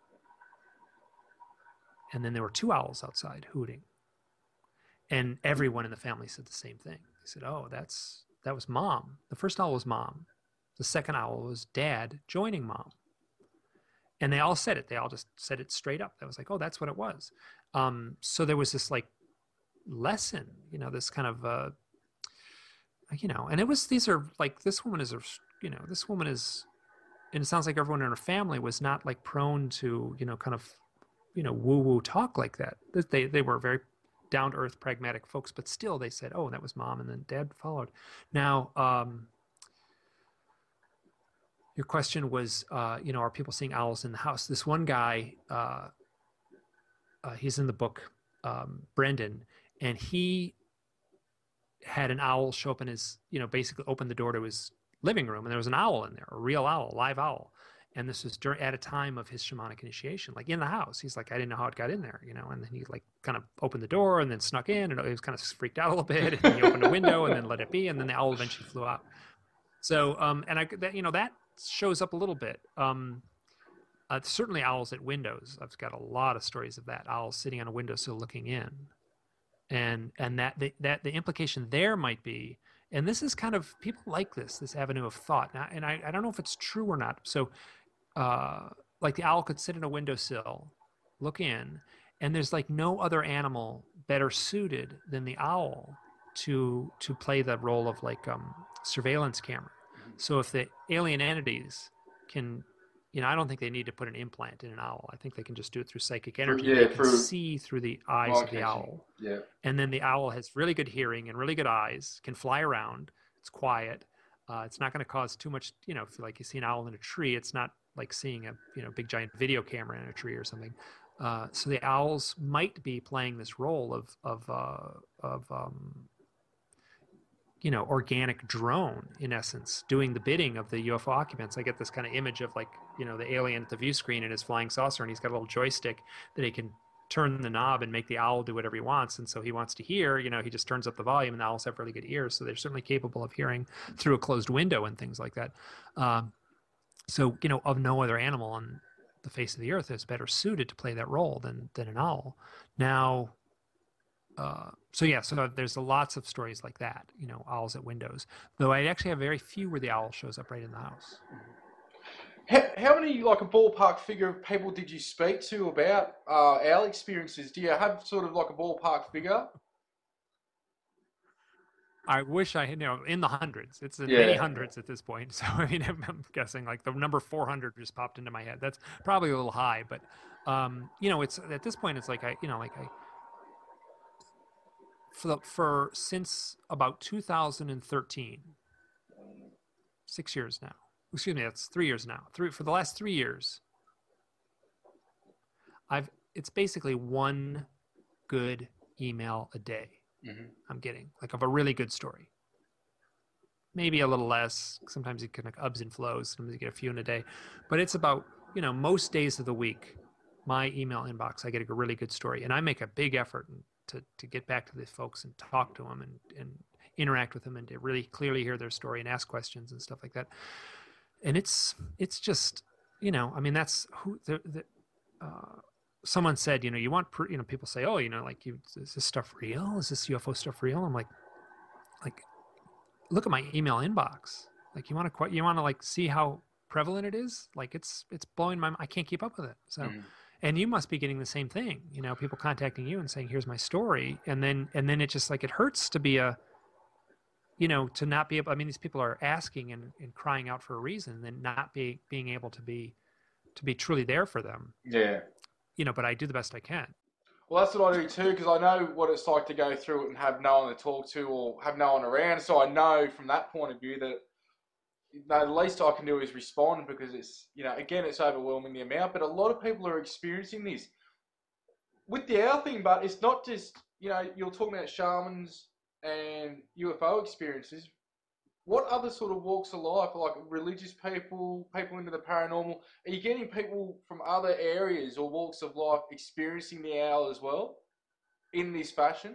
Speaker 2: and then there were two owls outside hooting, and everyone in the family said the same thing. They said, "Oh, that's that was mom. The first owl was mom. The second owl was dad joining mom." And they all said it. They all just said it straight up. That was like, "Oh, that's what it was." Um, so there was this like lesson, you know, this kind of, uh, you know, and it was, these are like, this woman is, a, you know, this woman is, and it sounds like everyone in her family was not like prone to, you know, kind of, you know, woo-woo talk like that. They they were very down-to-earth, pragmatic folks, but still they said, "Oh, that was mom," and then dad followed. Now, um, your question was, uh, you know, are people seeing owls in the house? This one guy, uh, uh, he's in the book, um, Brendan, and he had an owl show up in his, you know, basically opened the door to his living room, and there was an owl in there, a real owl, a live owl. And this was during, at a time of his shamanic initiation, like in the house. He's like, I didn't know how it got in there, you know. And then he like kind of opened the door and then snuck in, and he was kind of freaked out a little bit. And he opened a window and then let it be, and then the owl eventually flew out. So, um, and I, that, you know, that shows up a little bit. Um, uh, certainly, owls at windows. I've got a lot of stories of that. Owls sitting on a windowsill looking in, and and that the, that the implication there might be. And this is kind of, people like this, this avenue of thought. Now, and I, I don't know if it's true or not. So, uh, like the owl could sit in a windowsill, look in, and there's like no other animal better suited than the owl to to play the role of like um, surveillance camera. So if the alien entities can, you know, I don't think they need to put an implant in an owl. I think they can just do it through psychic energy.
Speaker 1: Yeah,
Speaker 2: they can
Speaker 1: through
Speaker 2: see through the eyes of the owl.
Speaker 1: Yeah.
Speaker 2: And then the owl has really good hearing and really good eyes, can fly around. It's quiet. Uh, it's not going to cause too much, you know, if like you see an owl in a tree, it's not like seeing a, you know, big giant video camera in a tree or something. Uh, so the owls might be playing this role of, of, uh, of, um, you know, organic drone in essence, doing the bidding of the U F O occupants. I get this kind of image of like, you know, the alien at the view screen in his flying saucer, and he's got a little joystick that he can turn the knob and make the owl do whatever he wants. And so he wants to hear, you know, he just turns up the volume, and the owls have really good ears. So they're certainly capable of hearing through a closed window and things like that. Um, so, you know, of no other animal on the face of the earth is better suited to play that role than, than an owl. Now, Uh, so yeah, so there's lots of stories like that, you know, owls at windows. Though I actually have very few where the owl shows up right in the house.
Speaker 1: How, how many, like a ballpark figure of people did you speak to about uh, owl experiences? Do you have sort of like a ballpark figure?
Speaker 2: I wish I had, you know, in the hundreds. It's in
Speaker 1: Yeah.
Speaker 2: many hundreds at this point. So I mean, I'm, I'm guessing like the number four hundred just popped into my head. That's probably a little high, but um, you know, it's at this point, it's like I, you know, like I. For, the, for since about two thousand thirteen, six years now. Excuse me, that's three years now. Three for the last three years, I've it's basically one good email a day. Mm-hmm. I'm getting like of a really good story. Maybe a little less. Sometimes it kind of ebbs and flows. Sometimes you get a few in a day, but it's about, you know, most days of the week, my email inbox, I get a really good story, and I make a big effort to to get back to these folks and talk to them and, and interact with them and to really clearly hear their story and ask questions and stuff like that. And it's it's just, you know, I mean, that's who the, the uh, someone said, you know, you want, you know, people say, oh, you know, like, you, is this stuff real? Is this U F O stuff real? I'm like, like, look at my email inbox. Like, you want to, you want to like see how prevalent it is? Like, it's, it's blowing my, I can't keep up with it. So, mm-hmm. And you must be getting the same thing, you know, people contacting you and saying, here's my story. And then, and then it just like, it hurts to be a, you know, to not be able, I mean, these people are asking and, and crying out for a reason, and then not be, being able to be, to be truly there for them.
Speaker 1: Yeah.
Speaker 2: You know, but I do the best I can.
Speaker 1: Well, that's what I do too, because I know what it's like to go through it and have no one to talk to or have no one around. So I know from that point of view that, you know, the least I can do is respond, because it's, you know, again, it's overwhelming the amount. But a lot of people are experiencing this with the owl thing, but it's not just, you know, you're talking about shamans and U F O experiences. What other sort of walks of life, like religious people, people into the paranormal, are you getting people from other areas or walks of life experiencing the owl as well in this fashion?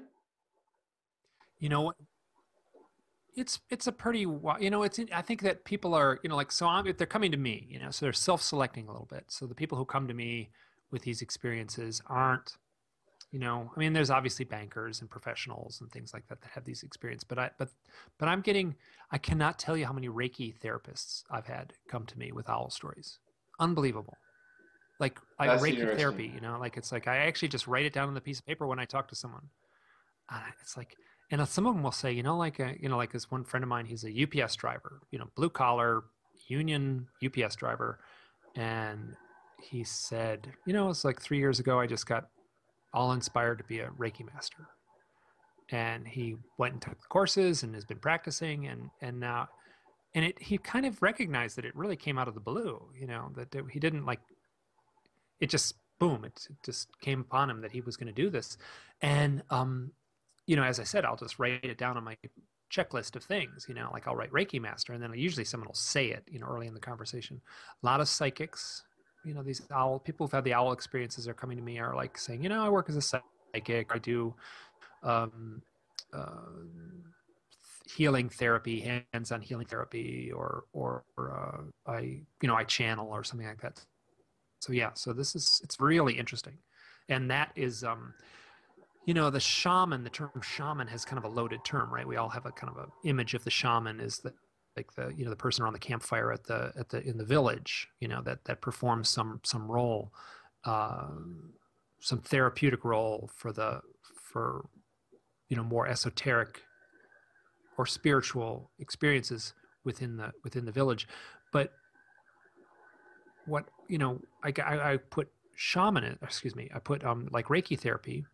Speaker 2: You know what? It's it's a pretty, you know, it's, I think that people are, you know, like, so I'm, if they're coming to me, you know, so they're self-selecting a little bit. So the people who come to me with these experiences aren't, you know, I mean, there's obviously bankers and professionals and things like that that have these experiences, but I, but, but I'm getting, I cannot tell you how many Reiki therapists I've had come to me with owl stories. Unbelievable. Like, I Reiki therapy, you know, like, it's like, I actually just write it down on the piece of paper when I talk to someone. Uh, it's like, and some of them will say, you know, like, a, you know, like this one friend of mine, he's a U P S driver, you know, blue collar union U P S driver. And he said, you know, it's like three years ago, I just got all inspired to be a Reiki master. And he went and took the courses and has been practicing. And, and now, and it, he kind of recognized that it really came out of the blue, you know, that it, he didn't like, it just boom, it, it just came upon him that he was going to do this. And, um, you know, as I said, I'll just write it down on my checklist of things, you know, like I'll write Reiki master, and then usually someone will say it, you know, early in the conversation. A lot of psychics, you know, these owl people who've had the owl experiences are coming to me are like saying, you know, I work as a psychic, I do um, uh, healing therapy, hands-on healing therapy, or or uh, I, you know, I channel or something like that. So yeah, so this is, it's really interesting, and that is, um, you know, the shaman. The term shaman has kind of a loaded term, right? We all have a kind of a image of the shaman is the like the you know the person around the campfire at the at the in the village, you know, that that performs some some role, uh, some therapeutic role for the for you know more esoteric or spiritual experiences within the within the village. But what you know, I I, I put shaman, excuse me, I put um like Reiki therapy.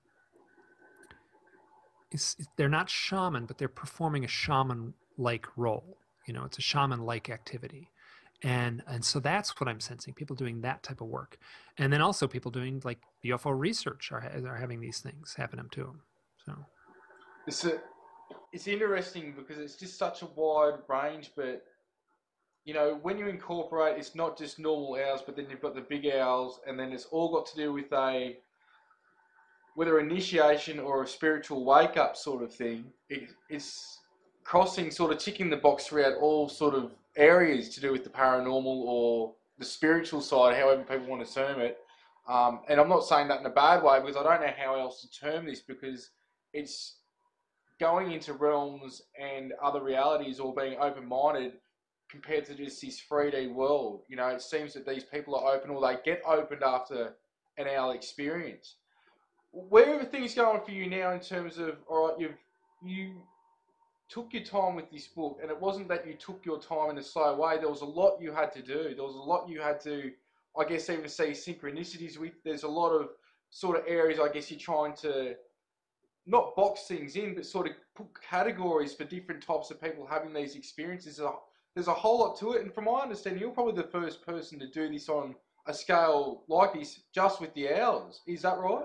Speaker 2: Is they're not shaman, but they're performing a shaman-like role. You know, it's a shaman-like activity, and and so that's what I'm sensing. People doing that type of work, and then also people doing like U F O research are are having these things happen to them. So
Speaker 1: It's a, it's interesting because it's just such a wide range, but you know, when you incorporate, it's not just normal owls, but then you've got the big owls, and then it's all got to do with a whether initiation or a spiritual wake up sort of thing. It, it's crossing, sort of ticking the box throughout all sort of areas to do with the paranormal or the spiritual side, however people want to term it. Um, and I'm not saying that in a bad way because I don't know how else to term this, because it's going into realms and other realities, or being open-minded compared to just this three D world. You know, it seems that these people are open, or they get opened after an hour experience. Where are things going for you now in terms of, all right, you've you took your time with this book, and it wasn't that you took your time in a slow way. There was a lot you had to do. There was a lot you had to, I guess, even see synchronicities with. There's a lot of sort of areas, I guess, you're trying to not box things in, but sort of put categories for different types of people having these experiences. There's a whole lot to it, and from my understanding, you're probably the first person to do this on a scale like this, just with the owls. Is that right?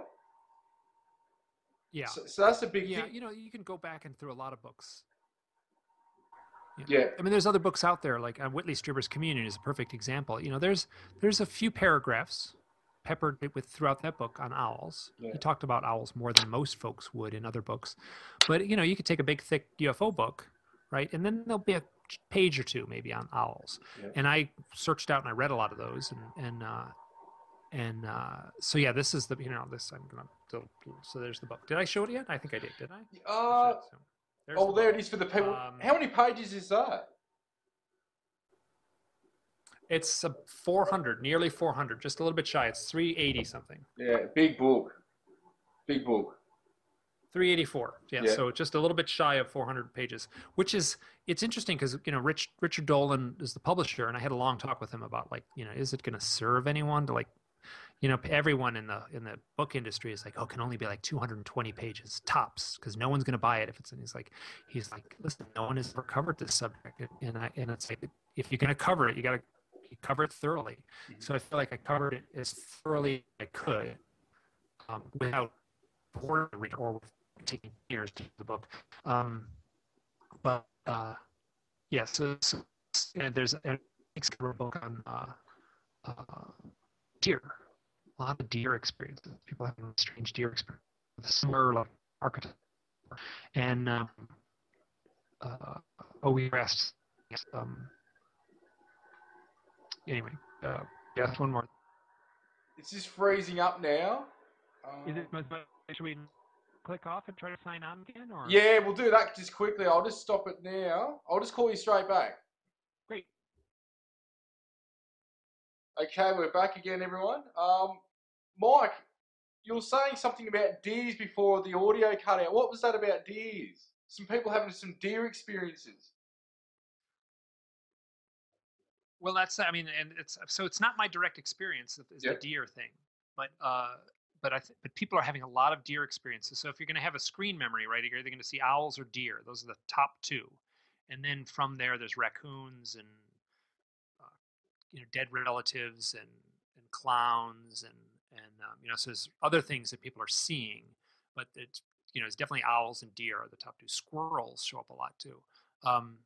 Speaker 2: yeah,
Speaker 1: So, so that's a big
Speaker 2: yeah.
Speaker 1: thing.
Speaker 2: You know, you can go back and through a lot of books. Yeah.
Speaker 1: Yeah.
Speaker 2: I mean, there's other books out there, like uh, Whitley Strieber's Communion is a perfect example. You know, there's there's a few paragraphs peppered with throughout that book on owls.
Speaker 1: Yeah.
Speaker 2: He talked about owls more than most folks would in other books. But, you know, you could take a big, thick U F O book, right? And then there'll be a page or two maybe on owls.
Speaker 1: Yeah.
Speaker 2: And I searched out and I read a lot of those. And, and, uh, and uh, so, yeah, this is the, you know, this, I'm going to, so there's the book. Did I show it yet? I think I did, did I?
Speaker 1: Uh,
Speaker 2: I should, so.
Speaker 1: Oh,
Speaker 2: the
Speaker 1: there it is for the people. Um, How many pages is that?
Speaker 2: It's a four hundred, nearly four hundred, just a little bit shy. It's three eighty something.
Speaker 1: Yeah, big book. Big book.
Speaker 2: three eighty-four. Yeah,
Speaker 1: yeah.
Speaker 2: So just a little bit shy of four hundred pages, which is, it's interesting because, you know, Rich, Richard Dolan is the publisher, and I had a long talk with him about, like, you know, is it going to serve anyone to, like, you know, everyone in the in the book industry is like, oh, it can only be like two hundred twenty pages tops because no one's going to buy it if it's in. He's like, he's like, listen, no one has ever covered this subject, and I, and it's like, if you're going to cover it, you got to cover it thoroughly. Mm-hmm. So I feel like I covered it as thoroughly as I could, um, without boring the reader or with taking years to the book. Um, but uh, yeah, so, so and there's a book on uh, uh, deer. A lot of deer experiences. People having strange deer experiences, similar like archetype. And um, uh, oh, we were asked. Um, anyway, uh, yes, one more.
Speaker 1: It's just freezing up now. Um,
Speaker 2: Is it? Should we click off and try to sign on again? Or
Speaker 1: yeah, we'll do that just quickly. I'll just stop it now. I'll just call you straight back.
Speaker 2: Great.
Speaker 1: Okay, we're back again, everyone. Um, Mike, you were saying something about deers before the audio cut out. What was that about deers? Some people having some deer experiences.
Speaker 2: Well, that's, I mean, and it's, so it's not my direct experience is yep. the deer thing, but, uh, but I th- but people are having a lot of deer experiences. So if you're going to have a screen memory, right, you're either going to see owls or deer. Those are the top two. And then from there, there's raccoons and, uh, you know, dead relatives and, and clowns and, and um, you know, so there's other things that people are seeing, but it's, you know, it's definitely owls and deer are the top two. Squirrels show up a lot too. Um,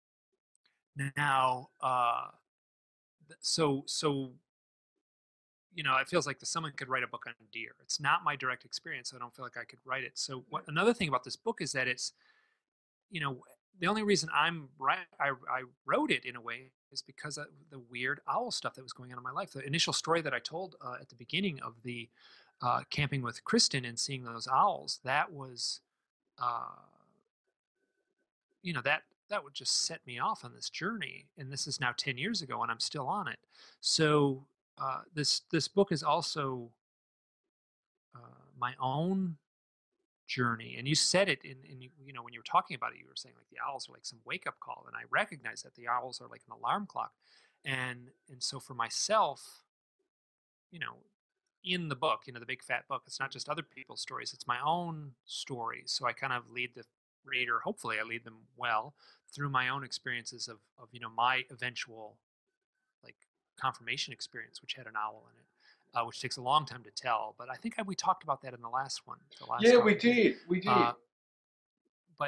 Speaker 2: now, uh, so so you know, it feels like the, someone could write a book on deer. It's not my direct experience, so I don't feel like I could write it. So what, another thing about this book is that it's, you know, the only reason I'm right, I, I wrote it in a way is because of the weird owl stuff that was going on in my life. The initial story that I told uh, at the beginning of the uh, camping with Kristen and seeing those owls, that was, uh, you know, that that would just set me off on this journey. And this is now ten years ago, and I'm still on it. So uh, this this book is also uh, my own journey. And you said it in, in you know, when you were talking about it, you were saying like the owls are like some wake up call, and I recognize that the owls are like an alarm clock. And and so for myself, you know, in the book, you know, the big fat book, it's not just other people's stories, it's my own stories. So I kind of lead the reader, hopefully I lead them well through my own experiences of of you know, my eventual like confirmation experience, which had an owl in it. Uh, which takes a long time to tell, but I think I, we talked about that in the last one. The last
Speaker 1: Yeah,
Speaker 2: talk
Speaker 1: we
Speaker 2: I did.
Speaker 1: did. We did.
Speaker 2: Uh, but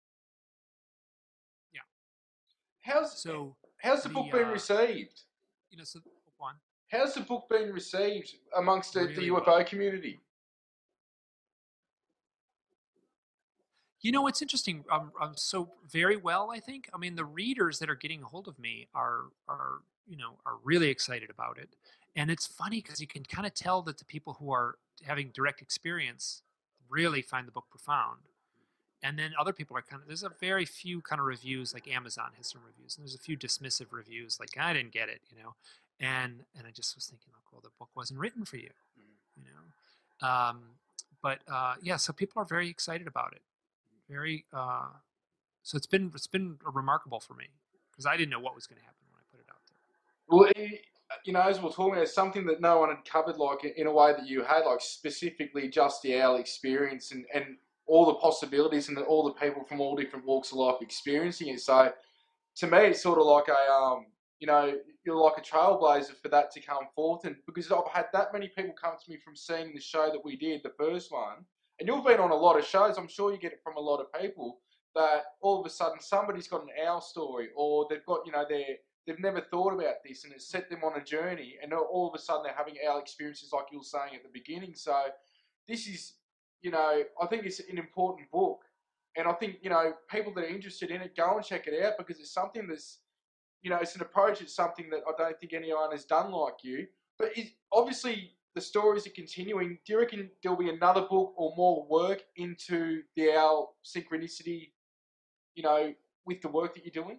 Speaker 2: yeah,
Speaker 1: How's
Speaker 2: so
Speaker 1: how's the
Speaker 2: the
Speaker 1: book been
Speaker 2: uh,
Speaker 1: received?
Speaker 2: you know, so one
Speaker 1: How's the book been received amongst the, the
Speaker 2: really
Speaker 1: U F O
Speaker 2: well.
Speaker 1: community?
Speaker 2: You know, it's interesting. Um, um, so very well, I think. I mean, the readers that are getting a hold of me are are you know, are really excited about it, and it's funny because you can kind of tell that the people who are having direct experience really find the book profound. And then other people are kind of, there's a very few kind of reviews, like Amazon has some reviews, and there's a few dismissive reviews, like I didn't get it, you know. And and I just was thinking, like, well, the book wasn't written for you, you know. um, but uh, yeah, so people are very excited about it, very uh, so it's been it's been remarkable for me because I didn't know what was going to happen when I put it out there.
Speaker 1: Well, it, you know, as we're talking, it's something that no one had covered, like in a way that you had, like specifically just the owl experience and, and all the possibilities and the, all the people from all different walks of life experiencing it. So to me, it's sort of like a, um, you know, you're like a trailblazer for that to come forth. And because I've had that many people come to me from seeing the show that we did, the first one, and you've been on a lot of shows, I'm sure you get it from a lot of people, that all of a sudden somebody's got an owl story, or they've got, you know, they're, they've never thought about this, and it's set them on a journey, and all of a sudden they're having owl experiences like you were saying at the beginning. So this is, you know, I think it's an important book. And I think, you know, people that are interested in it, go and check it out, because it's something that's, you know, it's an approach. It's something that I don't think anyone has done like you. But it's, obviously, the stories are continuing. Do you reckon there'll be another book or more work into the owl synchronicity, you know, with the work that you're doing?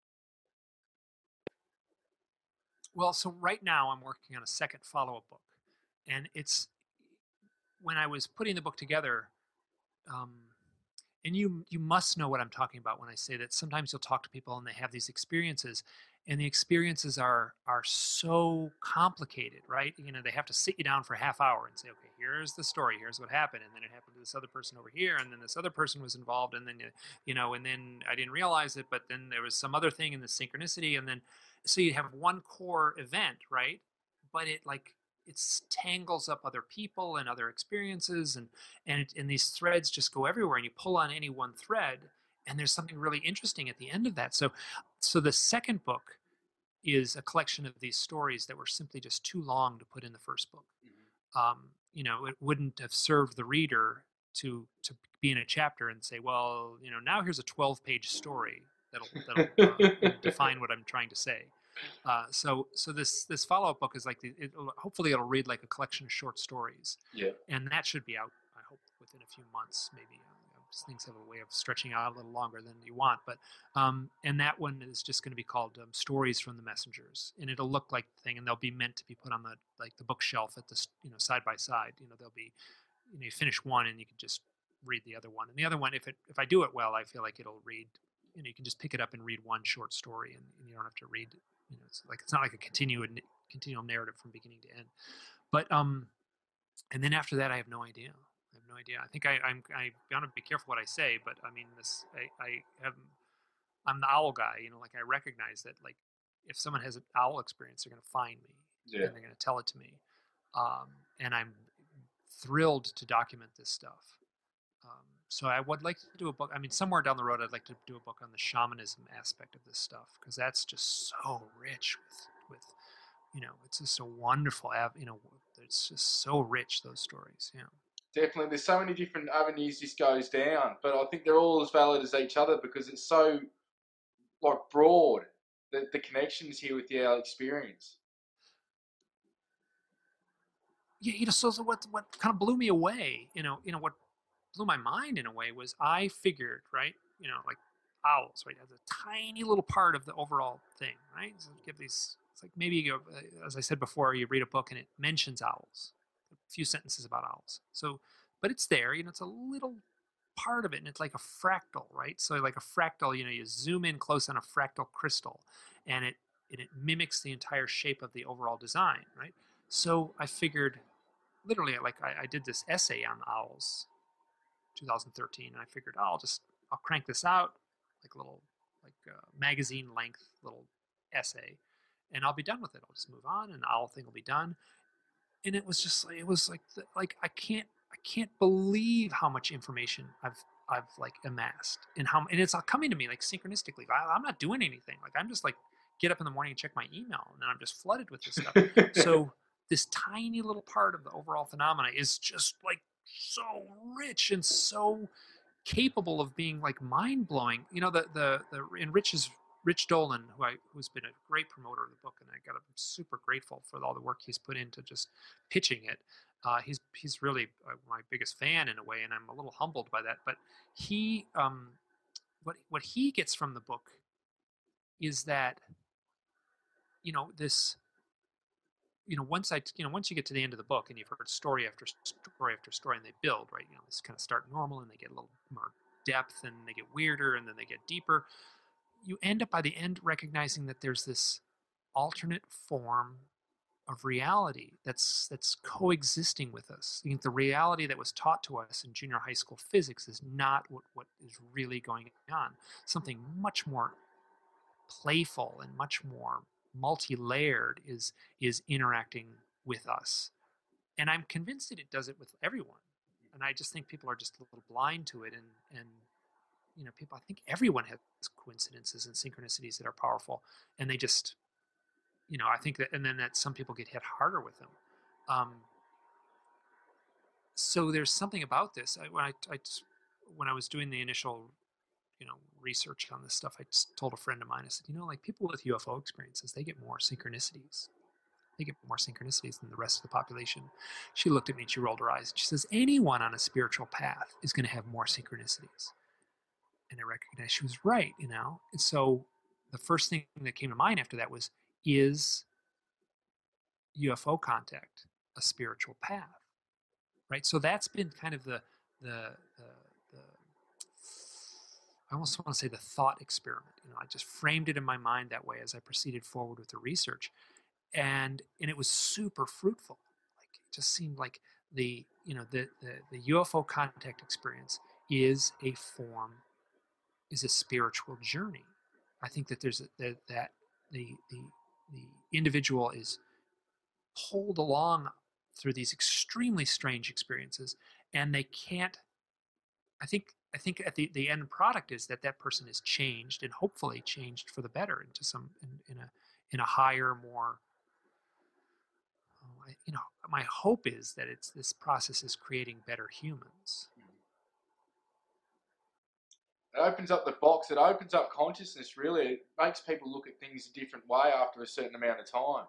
Speaker 2: Well, so right now I'm working on a second follow-up book, and it's, when I was putting the book together, um, and you you must know what I'm talking about when I say that sometimes you'll talk to people and they have these experiences, and the experiences are are so complicated, right? You know, they have to sit you down for a half hour and say, okay, here's the story, here's what happened, and then it happened to this other person over here, and then this other person was involved, and then you know, and then I didn't realize it, but then there was some other thing in the synchronicity, and then so you have one core event, right? But it like it tangles up other people and other experiences, and and it, and these threads just go everywhere, and you pull on any one thread, and there's something really interesting at the end of that. So so the second book is a collection of these stories that were simply just too long to put in the first book. Mm-hmm. Um, you know, it wouldn't have served the reader to to be in a chapter and say, well, you know, now here's a twelve page story that'll that'll uh, define what I'm trying to say. Uh, so so this this follow up book is like the, it, hopefully it'll read like a collection of short stories.
Speaker 1: Yeah.
Speaker 2: And that should be out, I hope, within a few months, maybe. Uh, things have a way of stretching out a little longer than you want, but um, and that one is just going to be called um, Stories from the Messengers, and it'll look like the thing, and they'll be meant to be put on the like the bookshelf at the, you know, side by side. You know, they'll be, you know, you finish one and you can just read the other one, and the other one, if it if I do it well, I feel like it'll read. You know, you can just pick it up and read one short story, and, and you don't have to read. You know, it's like it's not like a continued continual narrative from beginning to end. But um, and then after that, I have no idea. I have no idea. I think I, I'm I want to be careful what I say, but I mean this. I, I have. I'm the owl guy. You know, like I recognize that. Like, if someone has an owl experience, they're going to find me,
Speaker 1: Yeah.
Speaker 2: and they're going to tell it to me. um, and I'm thrilled to document this stuff. Um, so I would like to do a book. I mean, somewhere down the road, I'd like to do a book on the shamanism aspect of this stuff because that's just so rich with with you know, it's just a wonderful, you know, it's just so rich, those stories. Yeah.
Speaker 1: Definitely, there's so many different avenues this goes down, but I think they're all as valid as each other because it's so like broad the, the connections here with the our experience.
Speaker 2: Yeah, you know, so, so what what kind of blew me away, you know, you know what blew my mind in a way was I figured, right, you know, like owls, right, as a tiny little part of the overall thing, right? So give these, it's like maybe you go, as I said before, you read a book and it mentions owls, a few sentences about owls. So, but it's there, you know, it's a little part of it, and it's like a fractal, right? So like a fractal, you know, you zoom in close on a fractal crystal, and it and it mimics the entire shape of the overall design, right? So I figured, literally, like I, I did this essay on owls, twenty thirteen, and I figured, oh, I'll just I'll crank this out, like a little like uh, magazine length little essay, and I'll be done with it. I'll just move on, and the owl thing will be done. And it was just it was like the, like I can't I can't believe how much information I've I've like amassed and how and it's all coming to me like synchronistically. I, I'm not doing anything. Like I'm just like get up in the morning and check my email, and I'm just flooded with this stuff. So this tiny little part of the overall phenomena is just like so rich and so capable of being like mind blowing. You know, the the the in Rich's Rich Dolan, who I who's been a great promoter of the book, and I got I'm super grateful for all the work he's put into just pitching it. Uh, he's he's really uh, my biggest fan in a way, and I'm a little humbled by that. But he, um, what what he gets from the book is that, you know, this, you know, once I, you know, once you get to the end of the book and you've heard story after story after story, and they build, right, you know, this kind of start normal and they get a little more depth and they get weirder and then they get deeper. You end up by the end recognizing that there's this alternate form of reality that's that's coexisting with us. You know, the reality that was taught to us in junior high school physics is not what, what is really going on. Something much more playful and much more multi-layered is is interacting with us. And I'm convinced that it does it with everyone. And I just think people are just a little blind to it, and and you know, people, I think everyone has coincidences and synchronicities that are powerful, and they just, you know, I think that, and then that some people get hit harder with them. Um, so there's something about this. I, when I, I, when I was doing the initial, you know, research on this stuff, I told a friend of mine, I said, you know, like people with U F O experiences, they get more synchronicities. They get more synchronicities than the rest of the population. She looked at me and she rolled her eyes and she says, anyone on a spiritual path is going to have more synchronicities. And I recognized she was right, you know? And so the first thing that came to mind after that was, is U F O contact a spiritual path? Right? So that's been kind of the, the, the, the I almost want to say the thought experiment. You know, I just framed it in my mind that way as I proceeded forward with the research. And, and it was super fruitful. Like it just seemed like the, you know, the, the, the U F O contact experience is a form, is a spiritual journey. I think that there's a, that, that the, the, the individual is pulled along through these extremely strange experiences, and they can't, I think I think at the, the end product is that that person is changed, and hopefully changed for the better into some in, in a in a higher, more, oh, I, you know, my hope is that it's this process is creating better humans.
Speaker 1: It opens up the box. It opens up consciousness. Really, it makes people look at things a different way after a certain amount of time.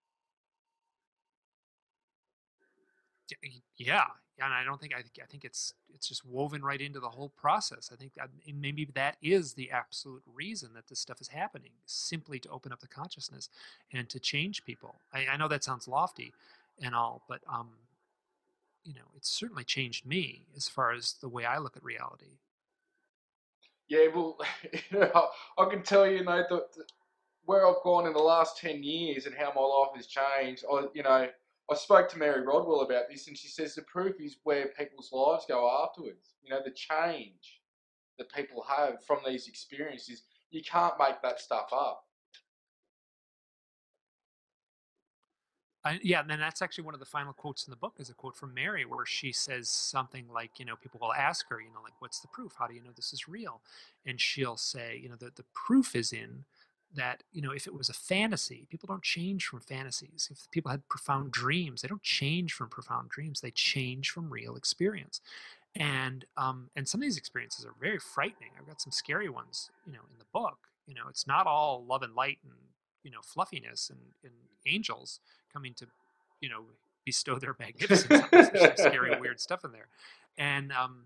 Speaker 2: Yeah, and I don't think I think I think it's it's just woven right into the whole process. I think that maybe that is the absolute reason that this stuff is happening, simply to open up the consciousness and to change people. I, I know that sounds lofty and all, but um, you know, it's certainly changed me as far as the way I look at reality.
Speaker 1: Yeah, well, you know, I can tell you, mate, that where I've gone in the last ten years and how my life has changed. I, you know, I spoke to Mary Rodwell about this, and she says the proof is where people's lives go afterwards. You know, the change that people have from these experiences. You can't make that stuff up.
Speaker 2: I, yeah, and then that's actually one of the final quotes in the book is a quote from Mary where she says something like, you know, people will ask her, you know, like, what's the proof? How do you know this is real? And she'll say, you know, the, the proof is in that, you know, if it was a fantasy, people don't change from fantasies. If people had profound dreams, they don't change from profound dreams. They change from real experience. And um, and some of these experiences are very frightening. I've got some scary ones, you know, in the book. You know, it's not all love and light and, you know, fluffiness and, and angels coming to, you know, bestow their magnificence on us. There's some scary, weird stuff in there. And um,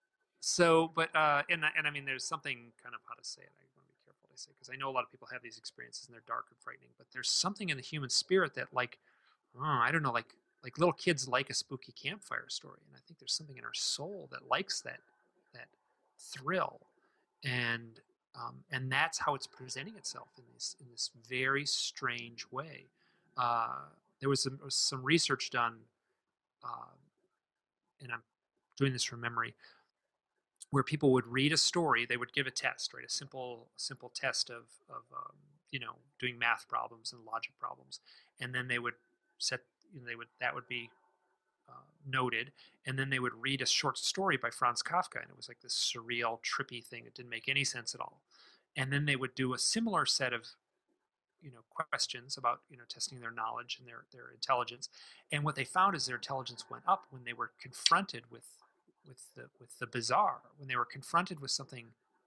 Speaker 2: so, but, uh, and, and I mean, there's something kind of, how to say it, I want to be careful what I say, because I know a lot of people have these experiences and they're dark and frightening, but there's something in the human spirit that, like, oh, I don't know, like, like little kids like a spooky campfire story. And I think there's something in our soul that likes that, that thrill. And, um, and that's how it's presenting itself in this, in this very strange way. Uh, there was some, was some research done, uh, and I'm doing this from memory, where people would read a story. They would give a test, right? A simple, simple test of, of um, you know, doing math problems and logic problems, and then they would set, you know, they would that would be uh, noted, and then they would read a short story by Franz Kafka, and it was like this surreal, trippy thing. It didn't make any sense at all. And then they would do a similar set of, you know, questions about, you know, testing their knowledge and their their intelligence. And what they found is their intelligence went up when they were confronted with with the with the bizarre, when they were confronted with something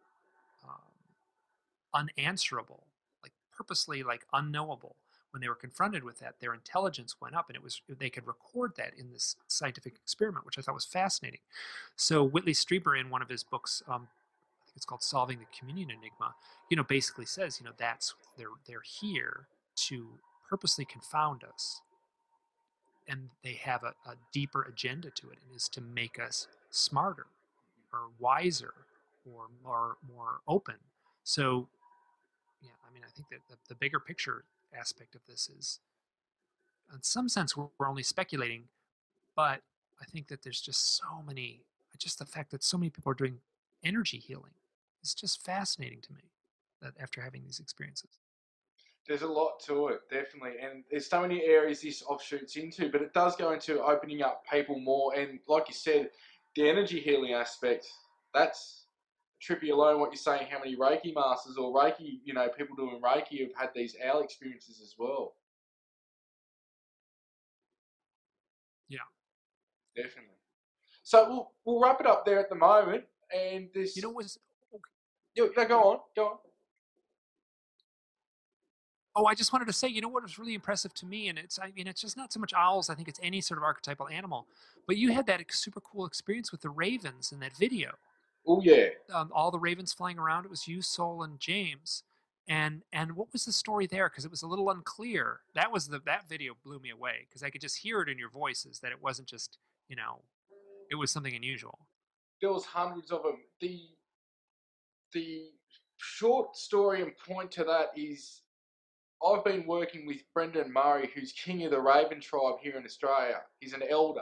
Speaker 2: um, unanswerable, like purposely like unknowable. When they were confronted with that, their intelligence went up, and it was they could record that in this scientific experiment, which I thought was fascinating. So Whitley Strieber, in one of his books, um, I think it's called "Solving the Communion Enigma," you know, basically says, you know, that's they're they're here to purposely confound us, and they have a, a deeper agenda to it, and is to make us smarter or wiser or more more open. So yeah, I mean, I think that the, the bigger picture aspect of this is, in some sense, we're, we're only speculating, but I think that there's just so many, just the fact that so many people are doing energy healing is just fascinating to me. That after having these experiences,
Speaker 1: There's a lot to it, definitely, and there's so many areas this offshoots into, but it does go into opening up people more, and like you said, the energy healing aspect, that's trippy alone. What you're saying, how many Reiki masters or Reiki, you know, people doing Reiki have had these owl experiences as well.
Speaker 2: yeah.
Speaker 1: Definitely. So we'll, we'll wrap it up there at the moment, and this,
Speaker 2: You know, was
Speaker 1: you no, go on, go on.
Speaker 2: oh, I just wanted to say, you know what was really impressive to me, and it's, I mean, it's just not so much owls. I think it's any sort of archetypal animal, but you had that super cool experience with the ravens in that video.
Speaker 1: Oh yeah.
Speaker 2: Um, all the ravens flying around. It was you, Sol, and James. And and what was the story there? Because it was a little unclear. That was the that video blew me away because I could just hear it in your voices that it wasn't just, you know, it was something unusual.
Speaker 1: There was hundreds of them. The the short story and point to that is I've been working with Brendan Murray, who's king of the Raven tribe here in Australia. He's an elder.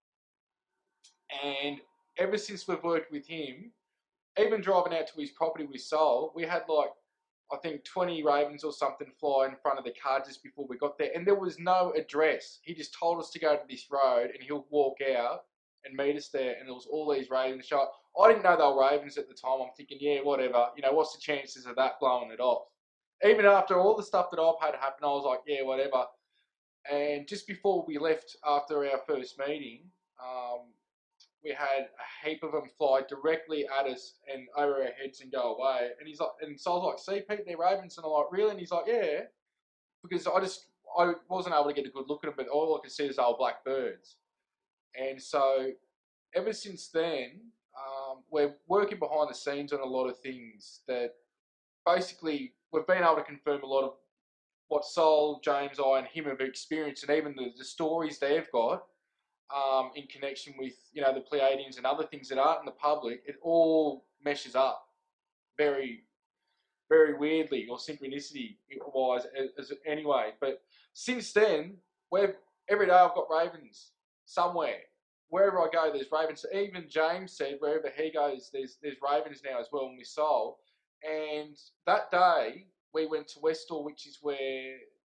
Speaker 1: And ever since we've worked with him, even driving out to his property with Sol, we had like, I think twenty ravens or something fly in front of the car just before we got there. And there was no address. He just told us to go to this road and he'll walk out and meet us there. And there was all these ravens shot. I didn't know they were ravens at the time. I'm thinking, yeah, whatever. You know, what's the chances of that blowing it off? Even after all the stuff that I've had happen, I was like, yeah, whatever. And just before we left after our first meeting, um, we had a heap of them fly directly at us and over our heads and go away. And he's like, and so I was like, see, Pete, they're ravens. And I'm like, really? And he's like, yeah. Because I just, I wasn't able to get a good look at them, but all I could see is they were black birds. And so ever since then, um, we're working behind the scenes on a lot of things that basically we've been able to confirm a lot of what Sol, James, I, and him have experienced, and even the, the stories they've got um, in connection with, you know, the Pleiadians and other things that aren't in the public. It all meshes up very, very weirdly or synchronicity wise, as, as anyway. But since then, we've every day I've got ravens somewhere. Wherever I go, there's ravens. So even James said wherever he goes, there's there's ravens now as well in Sol. And that day we went to Westall, which is where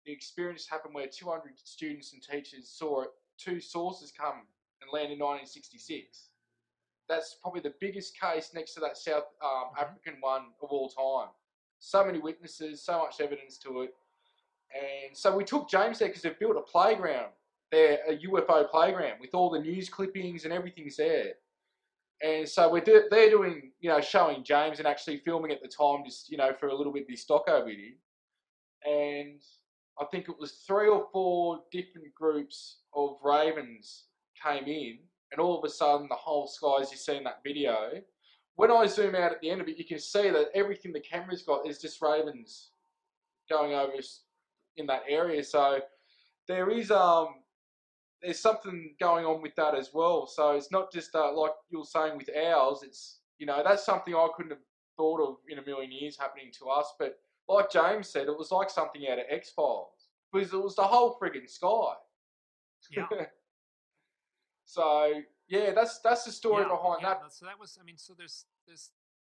Speaker 1: the experience happened where two hundred students and teachers saw it, two sources come and land in nineteen sixty-six. That's probably the biggest case next to that South um,
Speaker 2: Mm-hmm.
Speaker 1: African one of all time. So many witnesses, so much evidence to it. And so we took James there because they've built a playground there, a U F O playground with all the news clippings and everything's there. And so we're do, they're doing, you know, showing James and actually filming at the time, just, you know, for a little bit of this doco video. And I think it was three or four different groups of ravens came in, and all of a sudden the whole sky, as you see in that video, when I zoom out at the end of it, you can see that everything the camera's got is just ravens going over in that area. So there is um there's something going on with that as well. So it's not just uh, like you were saying with owls. It's, you know, that's something I couldn't have thought of in a million years happening to us. But like James said, it was like something out of X-Files because it was the whole friggin' sky.
Speaker 2: Yeah.
Speaker 1: So yeah, that's that's the story
Speaker 2: yeah,
Speaker 1: behind
Speaker 2: yeah,
Speaker 1: that.
Speaker 2: no, so that was, I mean, so there's there's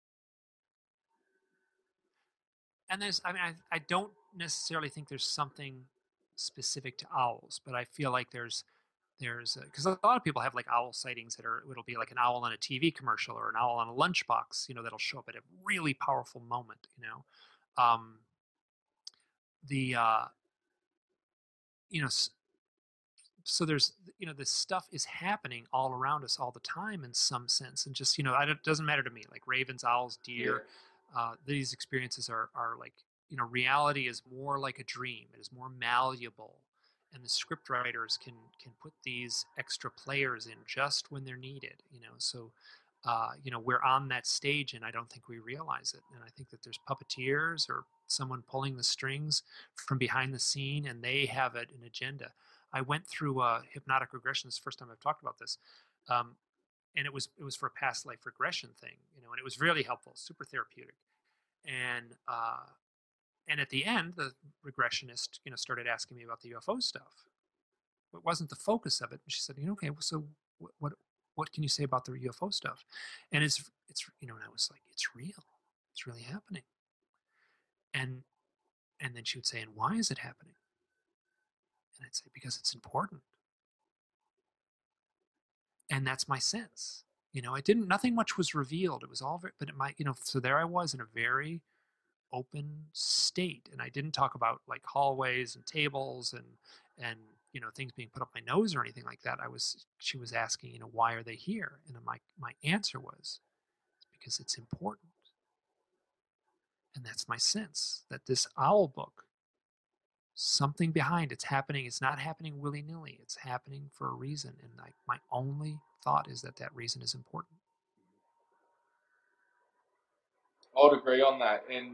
Speaker 2: and there's, I mean, I, I don't necessarily think there's something specific to owls, but I feel like there's there's because a, a lot of people have like owl sightings that are, it'll be like an owl on a T V commercial or an owl on a lunchbox, you know, that'll show up at a really powerful moment, you know. Um, the uh, you know, so there's, you know, this stuff is happening all around us all the time in some sense, and just, you know, it doesn't matter to me, like ravens, owls, deer, yeah. uh, these experiences are are like, you know, reality is more like a dream. It is more malleable, and the script writers can can put these extra players in just when they're needed, you know. So uh, you know, we're on that stage and I don't think we realize it, and I think that there's puppeteers or someone pulling the strings from behind the scene, and they have an agenda. I went through a hypnotic regression. This is the first time I've talked about this. Um, and it was it was for a past life regression thing, you know, and it was really helpful, super therapeutic. And uh, and at the end, the regressionist, you know, started asking me about the U F O stuff. It wasn't the focus of it. And she said, you know, okay, well, so what, what what can you say about the U F O stuff? And it's it's you know, and I was like, it's real, it's really happening. And and then she would say, and why is it happening? And I'd say, because it's important. And that's my sense. You know, it didn't, nothing much was revealed. It was all very, but it might, you know, so there I was in a very open state. And I didn't talk about like hallways and tables and, and, you know, things being put up my nose or anything like that. I was, she was asking, you know, why are they here? And my, my answer was, because it's important. And that's my sense that this owl book, something behind it's happening. It's not happening willy-nilly. It's happening for a reason. And like my only thought is that that reason is important.
Speaker 1: I'd agree on that, and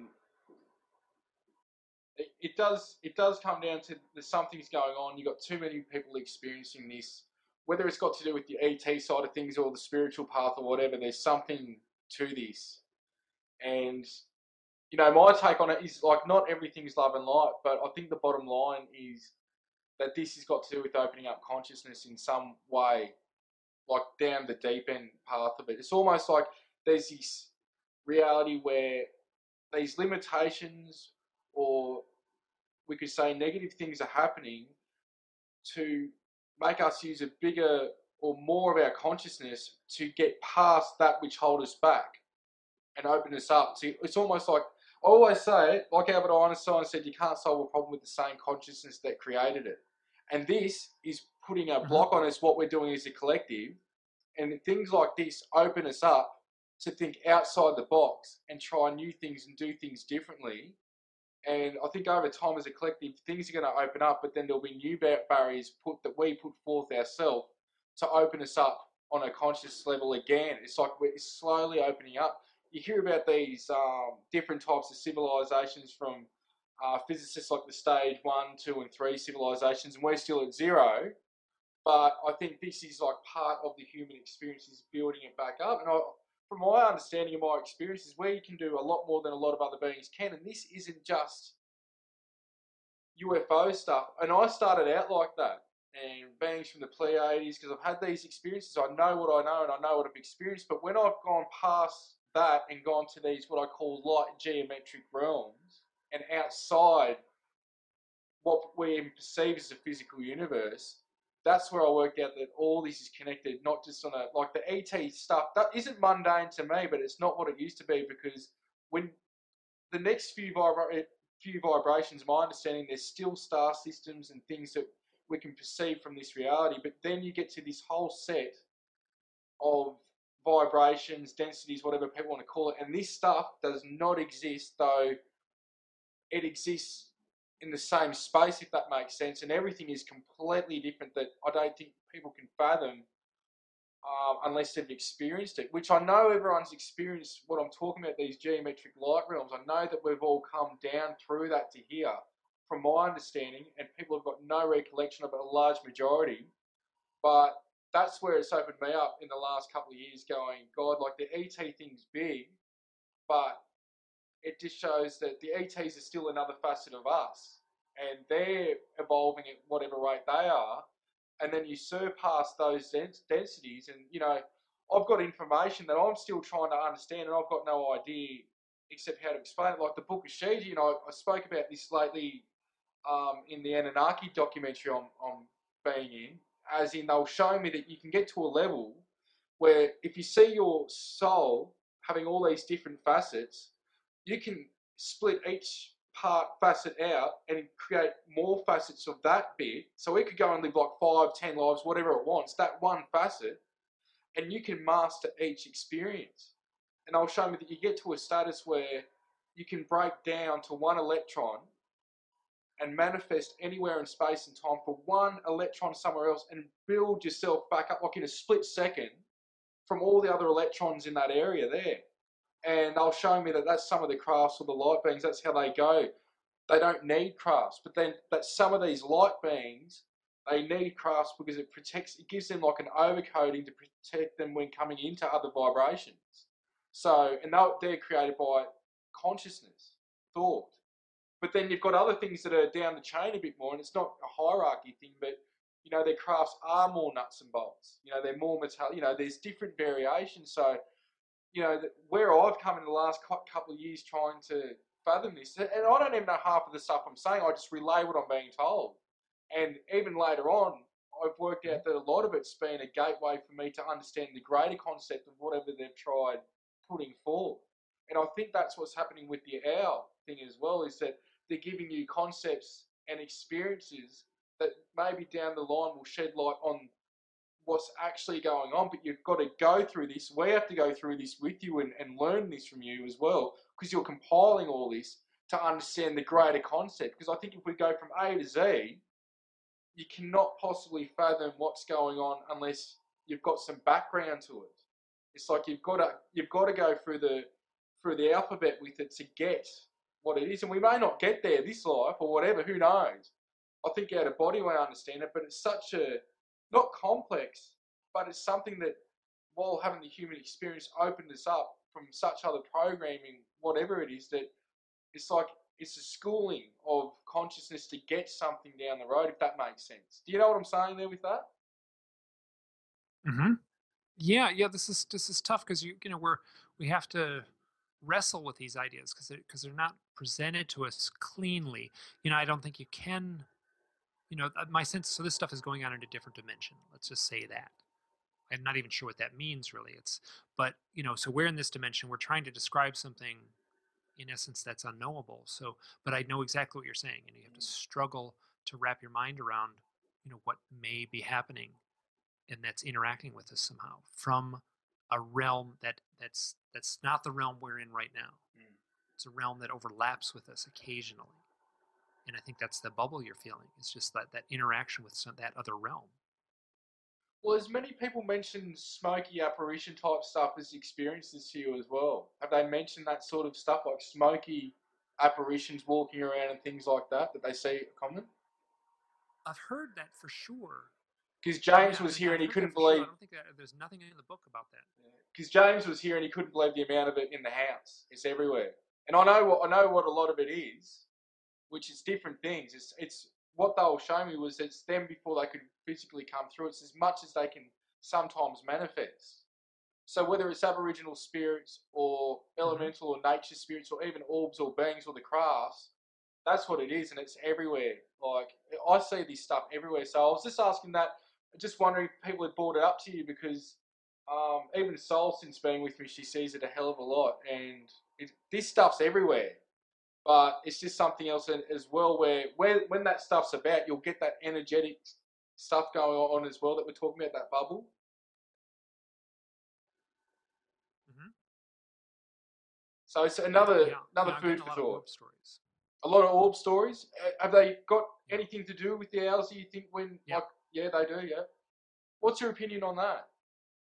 Speaker 1: it, it does it does come down to there's something's going on. You've got too many people experiencing this, whether it's got to do with the E T side of things or the spiritual path or whatever. There's something to this, and you know, my take on it is like not everything's love and light, but I think the bottom line is that this has got to do with opening up consciousness in some way, like down the deep end path of it. It's almost like there's this reality where these limitations, or we could say negative things, are happening to make us use a bigger or more of our consciousness to get past that which hold us back and open us up. So it's almost like, I always say it, like Albert Einstein said, you can't solve a problem with the same consciousness that created it. And this is putting a block mm-hmm. on us, what we're doing as a collective. And things like this open us up to think outside the box and try new things and do things differently. And I think over time as a collective, things are going to open up, but then there'll be new barriers put that we put forth ourselves to open us up on a conscious level again. It's like we're slowly opening up. You hear about these um, different types of civilizations from uh, physicists like the stage one, two, and three civilizations, and we're still at zero. But I think this is like part of the human experience, is building it back up. And I, from my understanding of my experiences, we can do a lot more than a lot of other beings can. And this isn't just U F O stuff. And I started out like that. And beings from the Pleiades, because I've had these experiences. I know what I know and I know what I've experienced. But when I've gone past that and gone to these, what I call light geometric realms, and outside what we perceive as a physical universe, that's where I worked out that all this is connected, not just on a, like the E T stuff, that isn't mundane to me, but it's not what it used to be, because when the next few, vibra- few vibrations, my understanding, there's still star systems and things that we can perceive from this reality, but then you get to this whole set of vibrations, densities, whatever people want to call it, and this stuff does not exist, though it exists in the same space, if that makes sense, and everything is completely different that I don't think people can fathom um, unless they've experienced it, which I know everyone's experienced what I'm talking about, these geometric light realms. I know that we've all come down through that to here, from my understanding, and people have got no recollection of it, a large majority, but that's where it's opened me up in the last couple of years going, God, like the E T thing's big, but it just shows that the E Ts are still another facet of us, and they're evolving at whatever rate they are, and then you surpass those dens- densities, and you know, I've got information that I'm still trying to understand, and I've got no idea except how to explain it. Like the Book of Shiji, you know, I spoke about this lately um, in the Anunnaki documentary I'm, I'm being in, as in they'll show me that you can get to a level where if you see your soul having all these different facets, you can split each part facet out and create more facets of that bit. So it could go and live like five, ten lives, whatever it wants, that one facet, and you can master each experience. And they'll show me that you get to a status where you can break down to one electron and manifest anywhere in space and time for one electron somewhere else and build yourself back up like in a split second from all the other electrons in that area there. And they'll show me that that's some of the crafts or the light beings, that's how they go. They don't need crafts, but then that some of these light beings, they need crafts because it protects, it gives them like an overcoating to protect them when coming into other vibrations. So, and they're created by consciousness, thought. But then you've got other things that are down the chain a bit more, and it's not a hierarchy thing, but you know, their crafts are more nuts and bolts. You know, they're more metal. You know, there's different variations. So, you know, where I've come in the last couple of years trying to fathom this, and I don't even know half of the stuff I'm saying. I just relay what I'm being told, and even later on, I've worked out that a lot of it's been a gateway for me to understand the greater concept of whatever they've tried putting forth. And I think that's what's happening with the owl thing as well, is that they're giving you concepts and experiences that maybe down the line will shed light on what's actually going on, but you've got to go through this. We have to go through this with you and, and learn this from you as well, because you're compiling all this to understand the greater concept. Because I think if we go from A to Z, you cannot possibly fathom what's going on unless you've got some background to it. It's like you've got to you've got to go through the through the alphabet with it to get what it is, and we may not get there this life or whatever. Who knows? I think out of body we understand it, but it's such a not complex, but it's something that while having the human experience opened us up from such other programming, whatever it is, that it's like it's a schooling of consciousness to get something down the road, if that makes sense. Do you know what I'm saying there with that?
Speaker 2: Mm-hmm. Yeah, yeah. This is this is tough because you you know we're we have to wrestle with these ideas because they're, because they're not presented to us cleanly. You know, I don't think you can. You know, my sense. So this stuff is going on in a different dimension. Let's just say that. I'm not even sure what that means really. It's but you know, so we're in this dimension. We're trying to describe something in essence that's unknowable. So, but I know exactly what you're saying, and you have to struggle to wrap your mind around, you know, what may be happening and that's interacting with us somehow from a realm that that's that's not the realm we're in right now. Mm. It's a realm that overlaps with us occasionally, and I think that's the bubble you're feeling. It's just that that interaction with some, that other realm.
Speaker 1: Well, as many people mentioned smoky apparition type stuff as experiences to you as well. Have they mentioned that sort of stuff, like smoky apparitions walking around and things like that, that they see common?
Speaker 2: I've heard that for sure.
Speaker 1: Because James
Speaker 2: Yeah,
Speaker 1: was here
Speaker 2: I've
Speaker 1: and he
Speaker 2: heard
Speaker 1: couldn't
Speaker 2: that for sure.
Speaker 1: believe.
Speaker 2: I don't think that there's nothing in the book about that.
Speaker 1: Because James was here and he couldn't believe the amount of it in the house. It's everywhere, and I know what I know what a lot of it is, which is different things. It's it's what they'll show me was it's them before they could physically come through. It's as much as they can sometimes manifest. So whether it's Aboriginal spirits or elemental mm-hmm. or nature spirits or even orbs or beings or the crafts, That's what it is, and it's everywhere. Like, I see this stuff everywhere. So I was just asking that, just wondering if people had brought it up to you because um, even Sol, since being with me, she sees it a hell of a lot, and it, this stuff's everywhere. But it's just something else as well, where, where when that stuff's about, you'll get that energetic stuff going on as well that we're talking about, that bubble.
Speaker 2: Mm-hmm.
Speaker 1: So it's another
Speaker 2: yeah.
Speaker 1: another
Speaker 2: yeah,
Speaker 1: food
Speaker 2: a
Speaker 1: for
Speaker 2: lot
Speaker 1: thought.
Speaker 2: Of orb stories.
Speaker 1: A lot of orb stories. Have they got anything to do with the owls? Do you think when
Speaker 2: yeah.
Speaker 1: like yeah they do yeah? What's your opinion on that?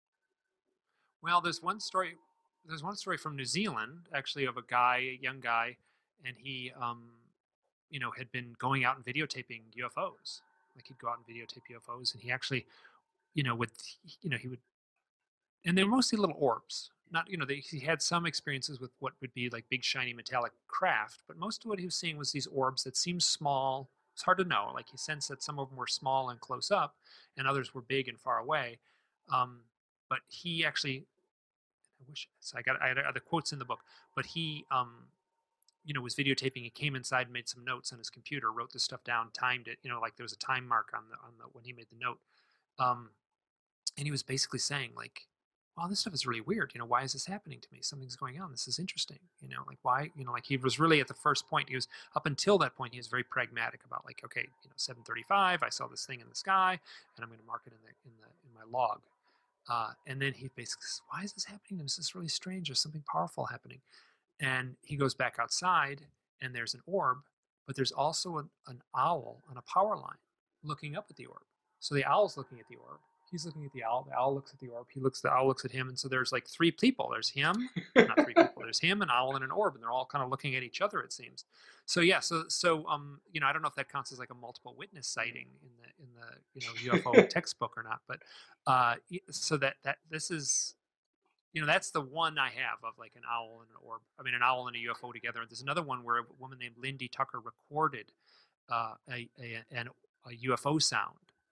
Speaker 2: Well, there's one story. There's one story from New Zealand, actually, of a guy, a young guy, and he, um, you know, had been going out and videotaping U F Os. Like he'd go out and videotape U F Os, and he actually, you know, with, you know, he would, and they're mostly little orbs. Not, you know, they, he had some experiences with what would be like big shiny metallic craft, but most of what he was seeing was these orbs that seemed small. It's hard to know. Like he sensed that some of them were small and close up, and others were big and far away. Um, but he actually I wish so. I got I had other quotes in the book, but he, um, you know, was videotaping. He came inside, made some notes on his computer, wrote this stuff down, timed it. You know, like there was a time mark on the on the when he made the note, um, and he was basically saying like, "Wow, this stuff is really weird. You know, why is this happening to me? Something's going on. This is interesting. You know, like why? You know, like he was really at the first point. He was up until that point. He was very pragmatic about like, okay, you know, seven thirty-five. I saw this thing in the sky, and I'm going to mark it in the in the in my log." Uh, and then he basically says, why is this happening? This is really strange. There's something powerful happening. And he goes back outside and there's an orb, but there's also an, an owl on a power line looking up at the orb. So the owl's looking at the orb. He's looking at the owl. The owl looks at the orb. He looks, the owl looks at him. And so there's like three people. There's him, not three people. There's him, an owl, and an orb. And they're all kind of looking at each other, it seems. So yeah, so, so, um, you know, I don't know if that counts as like a multiple witness sighting in the, in the, you know, U F O textbook or not, but, uh, so that, that this is, you know, that's the one I have of like an owl and an orb. I mean, an owl and a U F O together. There's another one where a woman named Lindy Tucker recorded uh, a, a, an, a U F O sound,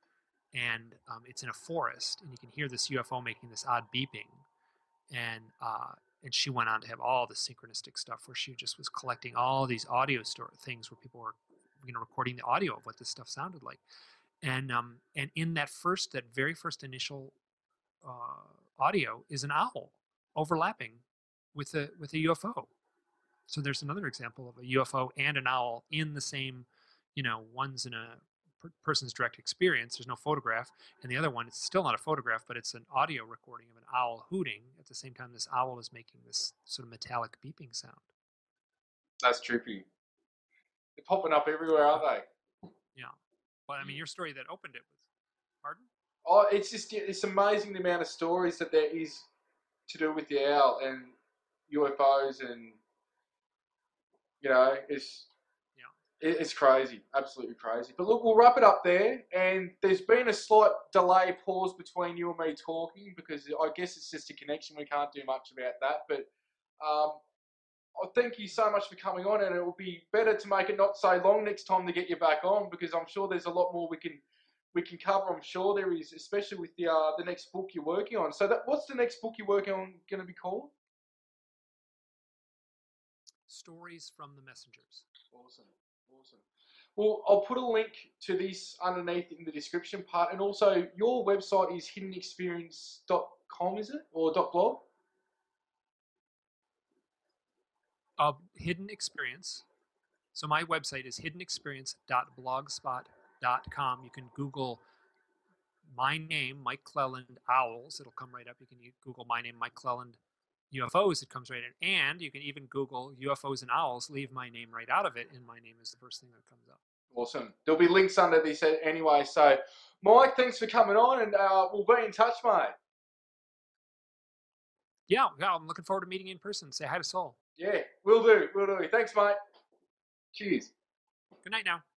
Speaker 2: and um, it's in a forest, and you can hear this U F O making this odd beeping, and uh, and she went on to have all the synchronistic stuff where she just was collecting all these audio store things where people were, you know, recording the audio of what this stuff sounded like, and um, and in that first, that very first initial uh, audio is an owl overlapping with a with a U F O. So there's another example of a U F O and an owl in the same, you know, one's in a per- person's direct experience. There's no photograph, and the other one, it's still not a photograph, but it's an audio recording of an owl hooting at the same time this owl is making this sort of metallic beeping sound.
Speaker 1: That's trippy. They're popping up everywhere, aren't they?
Speaker 2: Yeah. Well, I mean, your story that opened it was, pardon?
Speaker 1: Oh, it's just it's amazing the amount of stories that there is to do with the owl and U F Os, and you know, it's
Speaker 2: yeah,
Speaker 1: it's crazy, absolutely crazy. But look, we'll wrap it up there. And there's been a slight delay, pause between you and me talking because I guess it's just a connection. We can't do much about that. But um, I thank you so much for coming on, and it will be better to make it not so long next time to get you back on because I'm sure there's a lot more we can we can cover. I'm sure there is, especially with the uh, the next book you're working on. So, that what's the next book you're working on going to be called?
Speaker 2: Stories from the Messengers.
Speaker 1: Awesome, awesome. Well, I'll put a link to this underneath in the description part, and also your website is hidden experience dot com, is it, or .blog?
Speaker 2: Uh, Hidden Experience. So my website is hidden experience dot blogspot dot com. You can Google my name, Mike Clelland Owls. It'll come right up. You can Google my name, Mike Clelland U F Os. It comes right in. And you can even Google U F Os and owls. Leave my name right out of it, and my name is the first thing that comes up.
Speaker 1: Awesome. There'll be links under this anyway. So, Mike, thanks for coming on, and uh, we'll be in touch, mate.
Speaker 2: Yeah, yeah, I'm looking forward to meeting you in person. Say hi to Sol.
Speaker 1: Yeah, we'll do. We'll do. Thanks, mate. Cheers.
Speaker 2: Good night now.